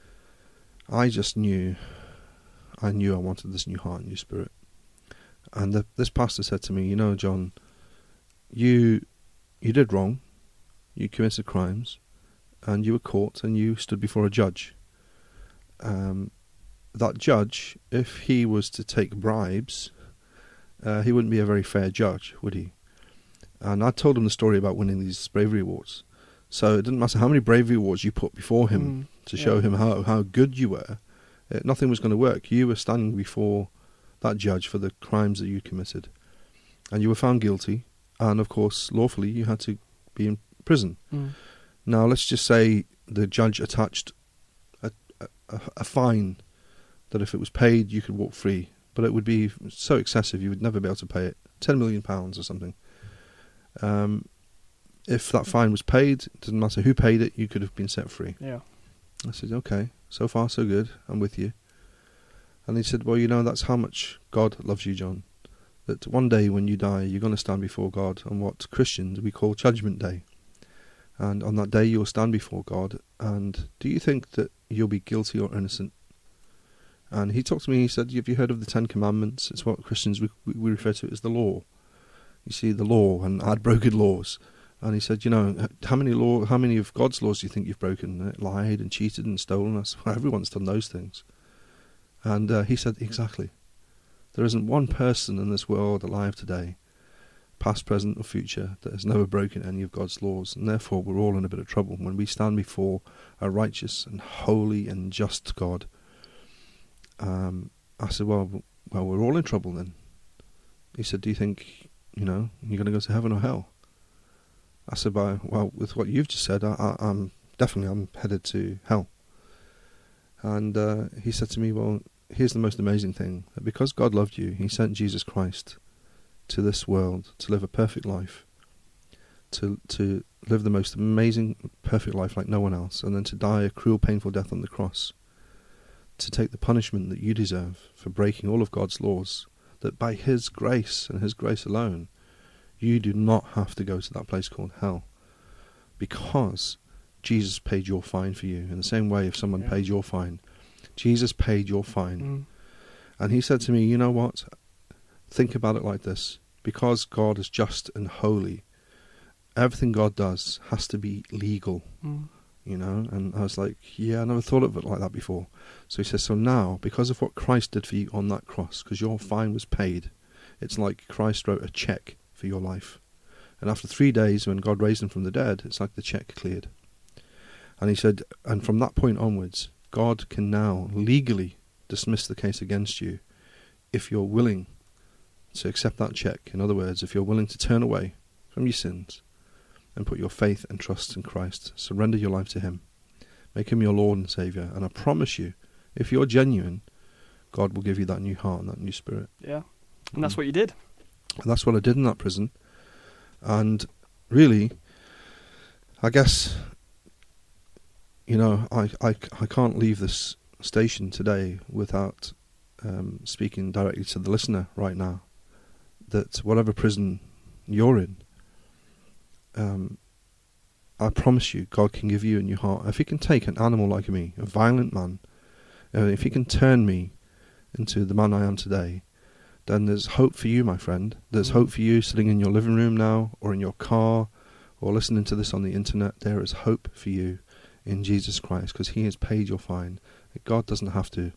D: I just knew, I knew I wanted this new heart and new spirit. And the, this pastor said to me, you know, John, you you did wrong, you committed crimes, and you were caught and you stood before a judge. Um, that judge, if he was to take bribes, uh, he wouldn't be a very fair judge, would he? And I told him the story about winning these bravery awards. So it didn't matter how many bravery awards you put before him mm, to show yeah. him how, how good you were, it, nothing was going to work. You were standing before that judge for the crimes that you committed, and you were found guilty, and of course lawfully you had to be in prison.
C: Mm.
D: Now let's just say the judge attached a, a, a fine that if it was paid you could walk free, but it would be so excessive you would never be able to pay it, ten million pounds or something. Um, if that fine was paid, it doesn't matter who paid it, you could have been set free.
C: Yeah.
D: I said, okay, so far so good, I'm with you. And he said, well, you know, that's how much God loves you, John. That one day when you die, you're going to stand before God on what Christians we call Judgment Day. And on that day, you'll stand before God. And do you think that you'll be guilty or innocent? And he talked to me, he said, have you heard of the Ten Commandments? It's what Christians, we, we refer to it as the law. You see, the law, and I had broken laws. And he said, you know, how many law, how many of God's laws do you think you've broken? Lied and cheated and stolen? I said, well, everyone's done those things. And uh, he said, exactly. There isn't one person in this world alive today, past, present or future, that has never broken any of God's laws. And therefore we're all in a bit of trouble when we stand before a righteous and holy and just God. Um, I said, well, well, we're all in trouble then. He said, do you think, you know, you're going to go to heaven or hell? I said, well, well with what you've just said, I, I, I'm definitely I'm headed to hell. And uh, he said to me, well, here's the most amazing thing, that because God loved you, he sent Jesus Christ to this world to live a perfect life, to to live the most amazing, perfect life like no one else, and then to die a cruel, painful death on the cross, to take the punishment that you deserve for breaking all of God's laws, that by his grace and his grace alone, you do not have to go to that place called hell, because Jesus paid your fine for you. In the same way, if someone yeah. paid your fine, Jesus paid your fine. Mm. And he said to me, you know what? Think about it like this. Because God is just and holy, everything God does has to be legal. Mm. You know, and I was like, yeah, I never thought of it like that before. So he says, so now, because of what Christ did for you on that cross, because your fine was paid, it's like Christ wrote a check for your life. And after three days, when God raised him from the dead, it's like the check cleared. And he said, and from that point onwards, God can now legally dismiss the case against you if you're willing to accept that check. In other words, if you're willing to turn away from your sins and put your faith and trust in Christ, surrender your life to him, make him your Lord and Saviour. And I promise you, if you're genuine, God will give you that new heart and that new spirit.
C: Yeah, and that's what you did.
D: And that's what I did in that prison. And really, I guess, you know, I, I, I can't leave this station today without um, speaking directly to the listener right now, that whatever prison you're in, um, I promise you, God can give you a new heart. If he can take an animal like me, a violent man, uh, if he can turn me into the man I am today, then there's hope for you, my friend. There's hope for you sitting in your living room now, or in your car, or listening to this on the internet. There is hope for you in Jesus Christ, because he has paid your fine. God doesn't have to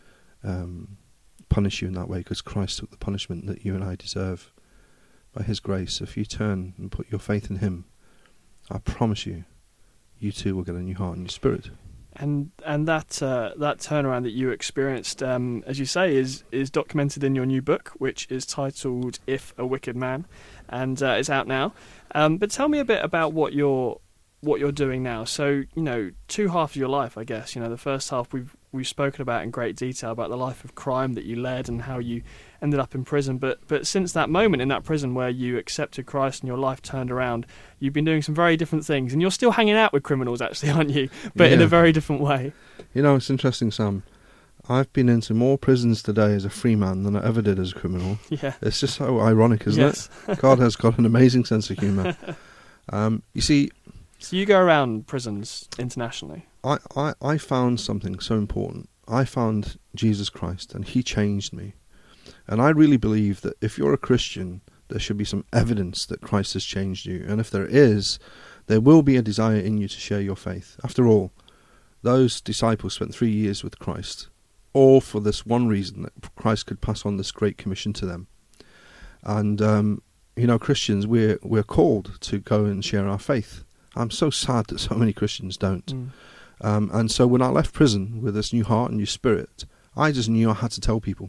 D: um, punish you in that way, because Christ took the punishment that you and I deserve. By his grace, if you turn and put your faith in him, I promise you, you too will get a new heart and new spirit.
C: And and that uh, that turnaround that you experienced, um, as you say, is is documented in your new book, which is titled "If a Wicked Man," and uh, it's out now. Um, but tell me a bit about what you're what you're doing now. So, you know, two halves of your life, I guess. You know, the first half we've we've spoken about in great detail about the life of crime that you led and how you ended up in prison. But but since that moment in that prison where you accepted Christ and your life turned around, you've been doing some very different things, and you're still hanging out with criminals, actually, aren't you? But yeah. in a very different way.
D: You know, it's interesting, Sam. I've been into more prisons today as a free man than I ever did as a criminal.
C: Yeah.
D: It's just so ironic, isn't
C: yes.
D: it? God has got an amazing sense of humour. Um, you see...
C: So you go around prisons internationally.
D: I, I, I found something so important. I found Jesus Christ, and he changed me. And I really believe that if you're a Christian, there should be some evidence that Christ has changed you. And if there is, there will be a desire in you to share your faith. After all, those disciples spent three years with Christ, all for this one reason, that Christ could pass on this great commission to them. And, um, you know, Christians, we're, we're called to go and share our faith. I'm so sad that so many Christians don't. Mm. Um, and so when I left prison with this new heart and new spirit, I just knew I had to tell people.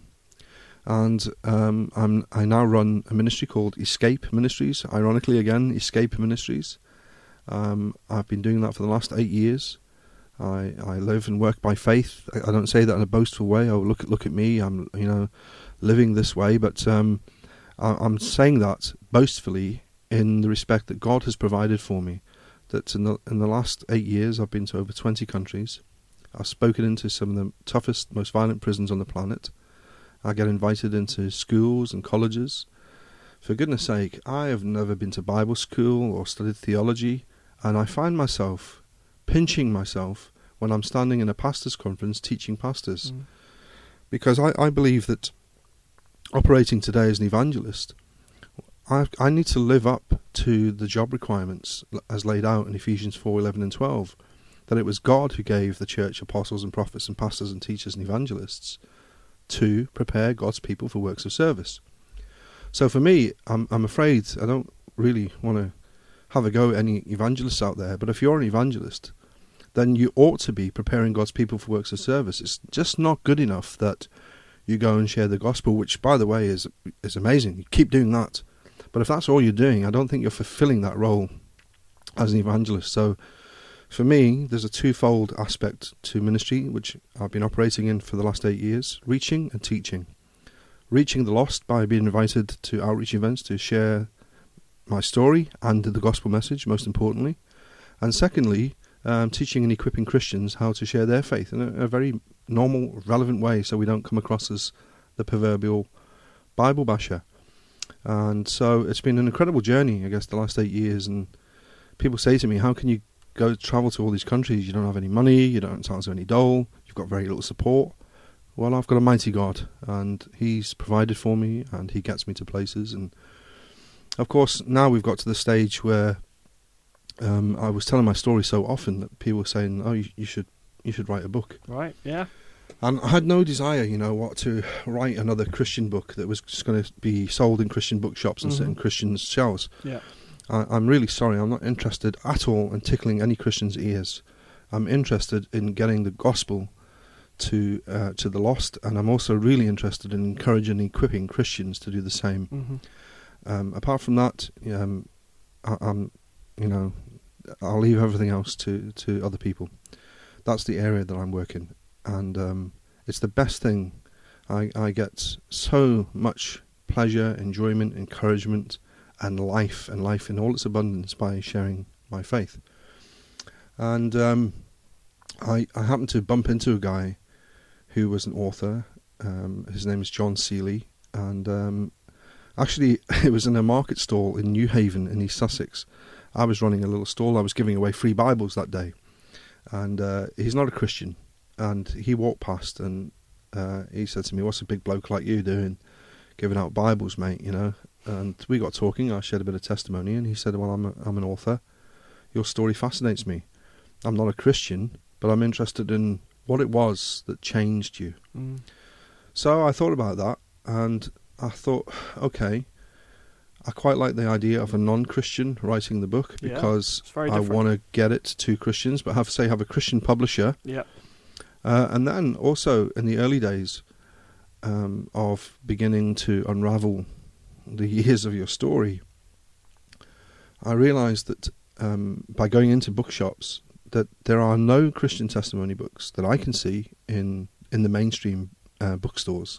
D: And um, I'm, I now run a ministry called Escape Ministries. Ironically, again, Escape Ministries. Um, I've been doing that for the last eight years. I, I live and work by faith. I, I don't say that in a boastful way. Oh, look at look at me. I'm you know living this way, but um, I, I'm saying that boastfully in the respect that God has provided for me. That in the in the last eight years, I've been to over twenty countries. I've spoken into some of the toughest, most violent prisons on the planet. I get invited into schools and colleges. For goodness sake, I have never been to Bible school or studied theology, and I find myself pinching myself when I'm standing in a pastors' conference teaching pastors. Mm. Because I, I believe that operating today as an evangelist, I, I need to live up to the job requirements as laid out in Ephesians four, eleven and twelve, that it was God who gave the church apostles and prophets and pastors and teachers and evangelists to prepare God's people for works of service. So for me, I'm, I'm afraid I don't really want to have a go at any evangelists out there, but if you're an evangelist, then you ought to be preparing God's people for works of service. It's just not good enough that you go and share the gospel, which, by the way, is is amazing. You keep doing that. But if that's all you're doing, I don't think you're fulfilling that role as an evangelist. So for me, there's a twofold aspect to ministry, which I've been operating in for the last eight years, reaching and teaching. Reaching the lost by being invited to outreach events to share my story and the gospel message, most importantly. And secondly, um, teaching and equipping Christians how to share their faith in a, a very normal, relevant way, so we don't come across as the proverbial Bible basher. And so it's been an incredible journey, I guess, the last eight years. And people say to me, how can you go travel to all these countries? You don't have any money, you don't have any dole, you've got very little support. Well, I've got a mighty God, and he's provided for me, and he gets me to places. And of course, now we've got to the stage where um, I was telling my story so often that people were saying, oh, you, you should you should write a book.
C: Right, yeah.
D: And I had no desire, you know, what to write another Christian book that was just going to be sold in Christian bookshops and
C: Mm-hmm.
D: sit in Christians' shelves.
C: Yeah.
D: I, I'm really sorry, I'm not interested at all in tickling any Christian's ears. I'm interested in getting the gospel to uh, to the lost, and I'm also really interested in encouraging and equipping Christians to do the same.
C: Mm-hmm.
D: Um, apart from that, um, I, I'm, you know, I'll leave everything else to, to other people. That's the area that I'm working, and um, it's the best thing. I, I get so much pleasure, enjoyment, encouragement, and life, and life in all its abundance by sharing my faith. And um, I, I happened to bump into a guy who was an author. Um, his name is John Seeley, and um, actually it was in a market stall in New Haven in East Sussex. I was running a little stall. I was giving away free Bibles that day, and uh, he's not a Christian. And he walked past, and uh, he said to me, "What's a big bloke like you doing, giving out Bibles, mate? You know?" And we got talking. I shared a bit of testimony, and he said, "Well, I'm a, I'm an author. Your story fascinates me. I'm not a Christian, but I'm interested in what it was that changed you."
C: Mm.
D: So I thought about that, and I thought, okay, I quite like the idea of a non-Christian writing the book,
C: Yeah,
D: because
C: it's very
D: I
C: different.
D: want to get it to Christians, but have say have a Christian publisher.
C: Yeah.
D: Uh, and then also in the early days um, of beginning to unravel the years of your story, I realised that um, by going into bookshops, that there are no Christian testimony books that I can see in in the mainstream uh, bookstores,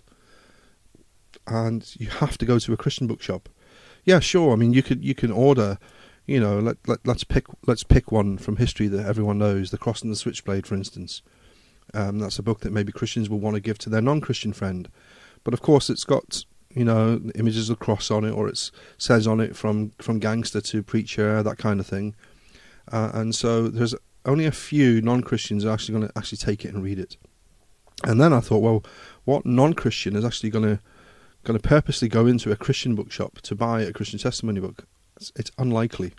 D: and you have to go to a Christian bookshop. Yeah, sure. I mean, you could you can order, you know, let, let let's pick let's pick one from history that everyone knows, The Cross and the Switchblade, for instance. Um, that's a book that maybe Christians will want to give to their non-Christian friend, but of course it's got, you know, images of the cross on it, or it says on it from from gangster to preacher, that kind of thing, uh, and so there's only a few non-Christians are actually going to actually take it and read it. And then I thought, well, what non-Christian is actually going to going to purposely go into a Christian bookshop to buy a Christian testimony book? It's, it's unlikely.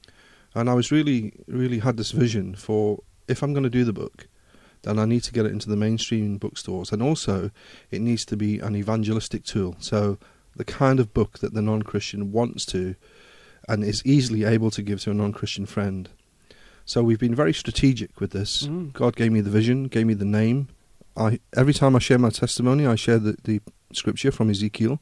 D: And I was really, really had this vision for, if I'm going to do the book, then I need to get it into the mainstream bookstores, and also it needs to be an evangelistic tool. So the kind of book that the non-Christian wants to and is easily able to give to a non-Christian friend. So we've been very strategic with this.
C: Mm.
D: God gave me the vision, gave me the name. I every time I share my testimony, I share the, the scripture from Ezekiel.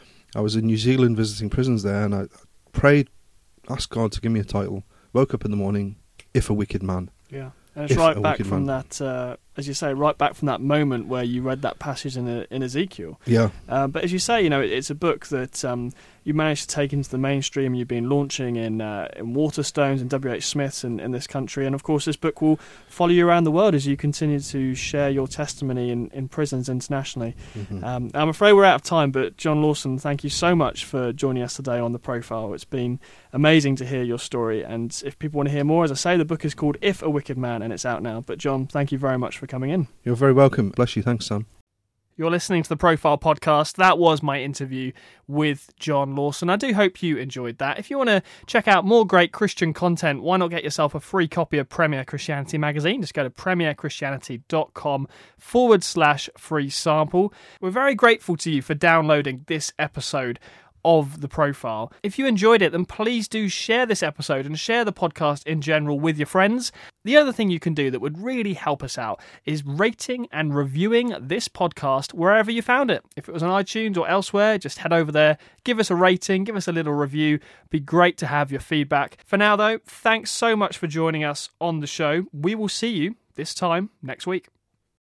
D: I was in New Zealand visiting prisons there, and I prayed, asked God to give me a title. Woke up in the morning, If a Wicked Man.
C: Yeah. And it's
D: If
C: right
D: a
C: back
D: wicked
C: from
D: man.
C: that, uh, as you say, right back from that moment where you read that passage in, uh, in Ezekiel.
D: Yeah.
C: Uh, but as you say, you know, it, it's a book that um, you managed to take into the mainstream. You've been launching in uh, in Waterstones and W H Smiths in, in this country. And of course, this book will follow you around the world as you continue to share your testimony in, in prisons internationally.
D: Mm-hmm.
C: Um, I'm afraid we're out of time, but John Lawson, thank you so much for joining us today on The Profile. It's been amazing to hear your story. And if people want to hear more, as I say, the book is called If a Wicked Man, and it's out now. But John, thank you very much for coming in.
D: You're very welcome. Bless you. Thanks, Sam.
C: You're listening to The Profile Podcast. That was my interview with John Lawson. I do hope you enjoyed that. If you want to check out more great Christian content, why not get yourself a free copy of Premier Christianity magazine? Just go to premierchristianity.com forward slash free sample. We're very grateful to you for downloading this episode of The Profile. If you enjoyed it, then please do share this episode and share the podcast in general with your friends. The other thing you can do that would really help us out is rating and reviewing this podcast wherever you found it. If it was on iTunes or elsewhere, just head over there, give us a rating, give us a little review. It'd be great to have your feedback. For now, though, thanks so much for joining us on the show. We will see you this time next week.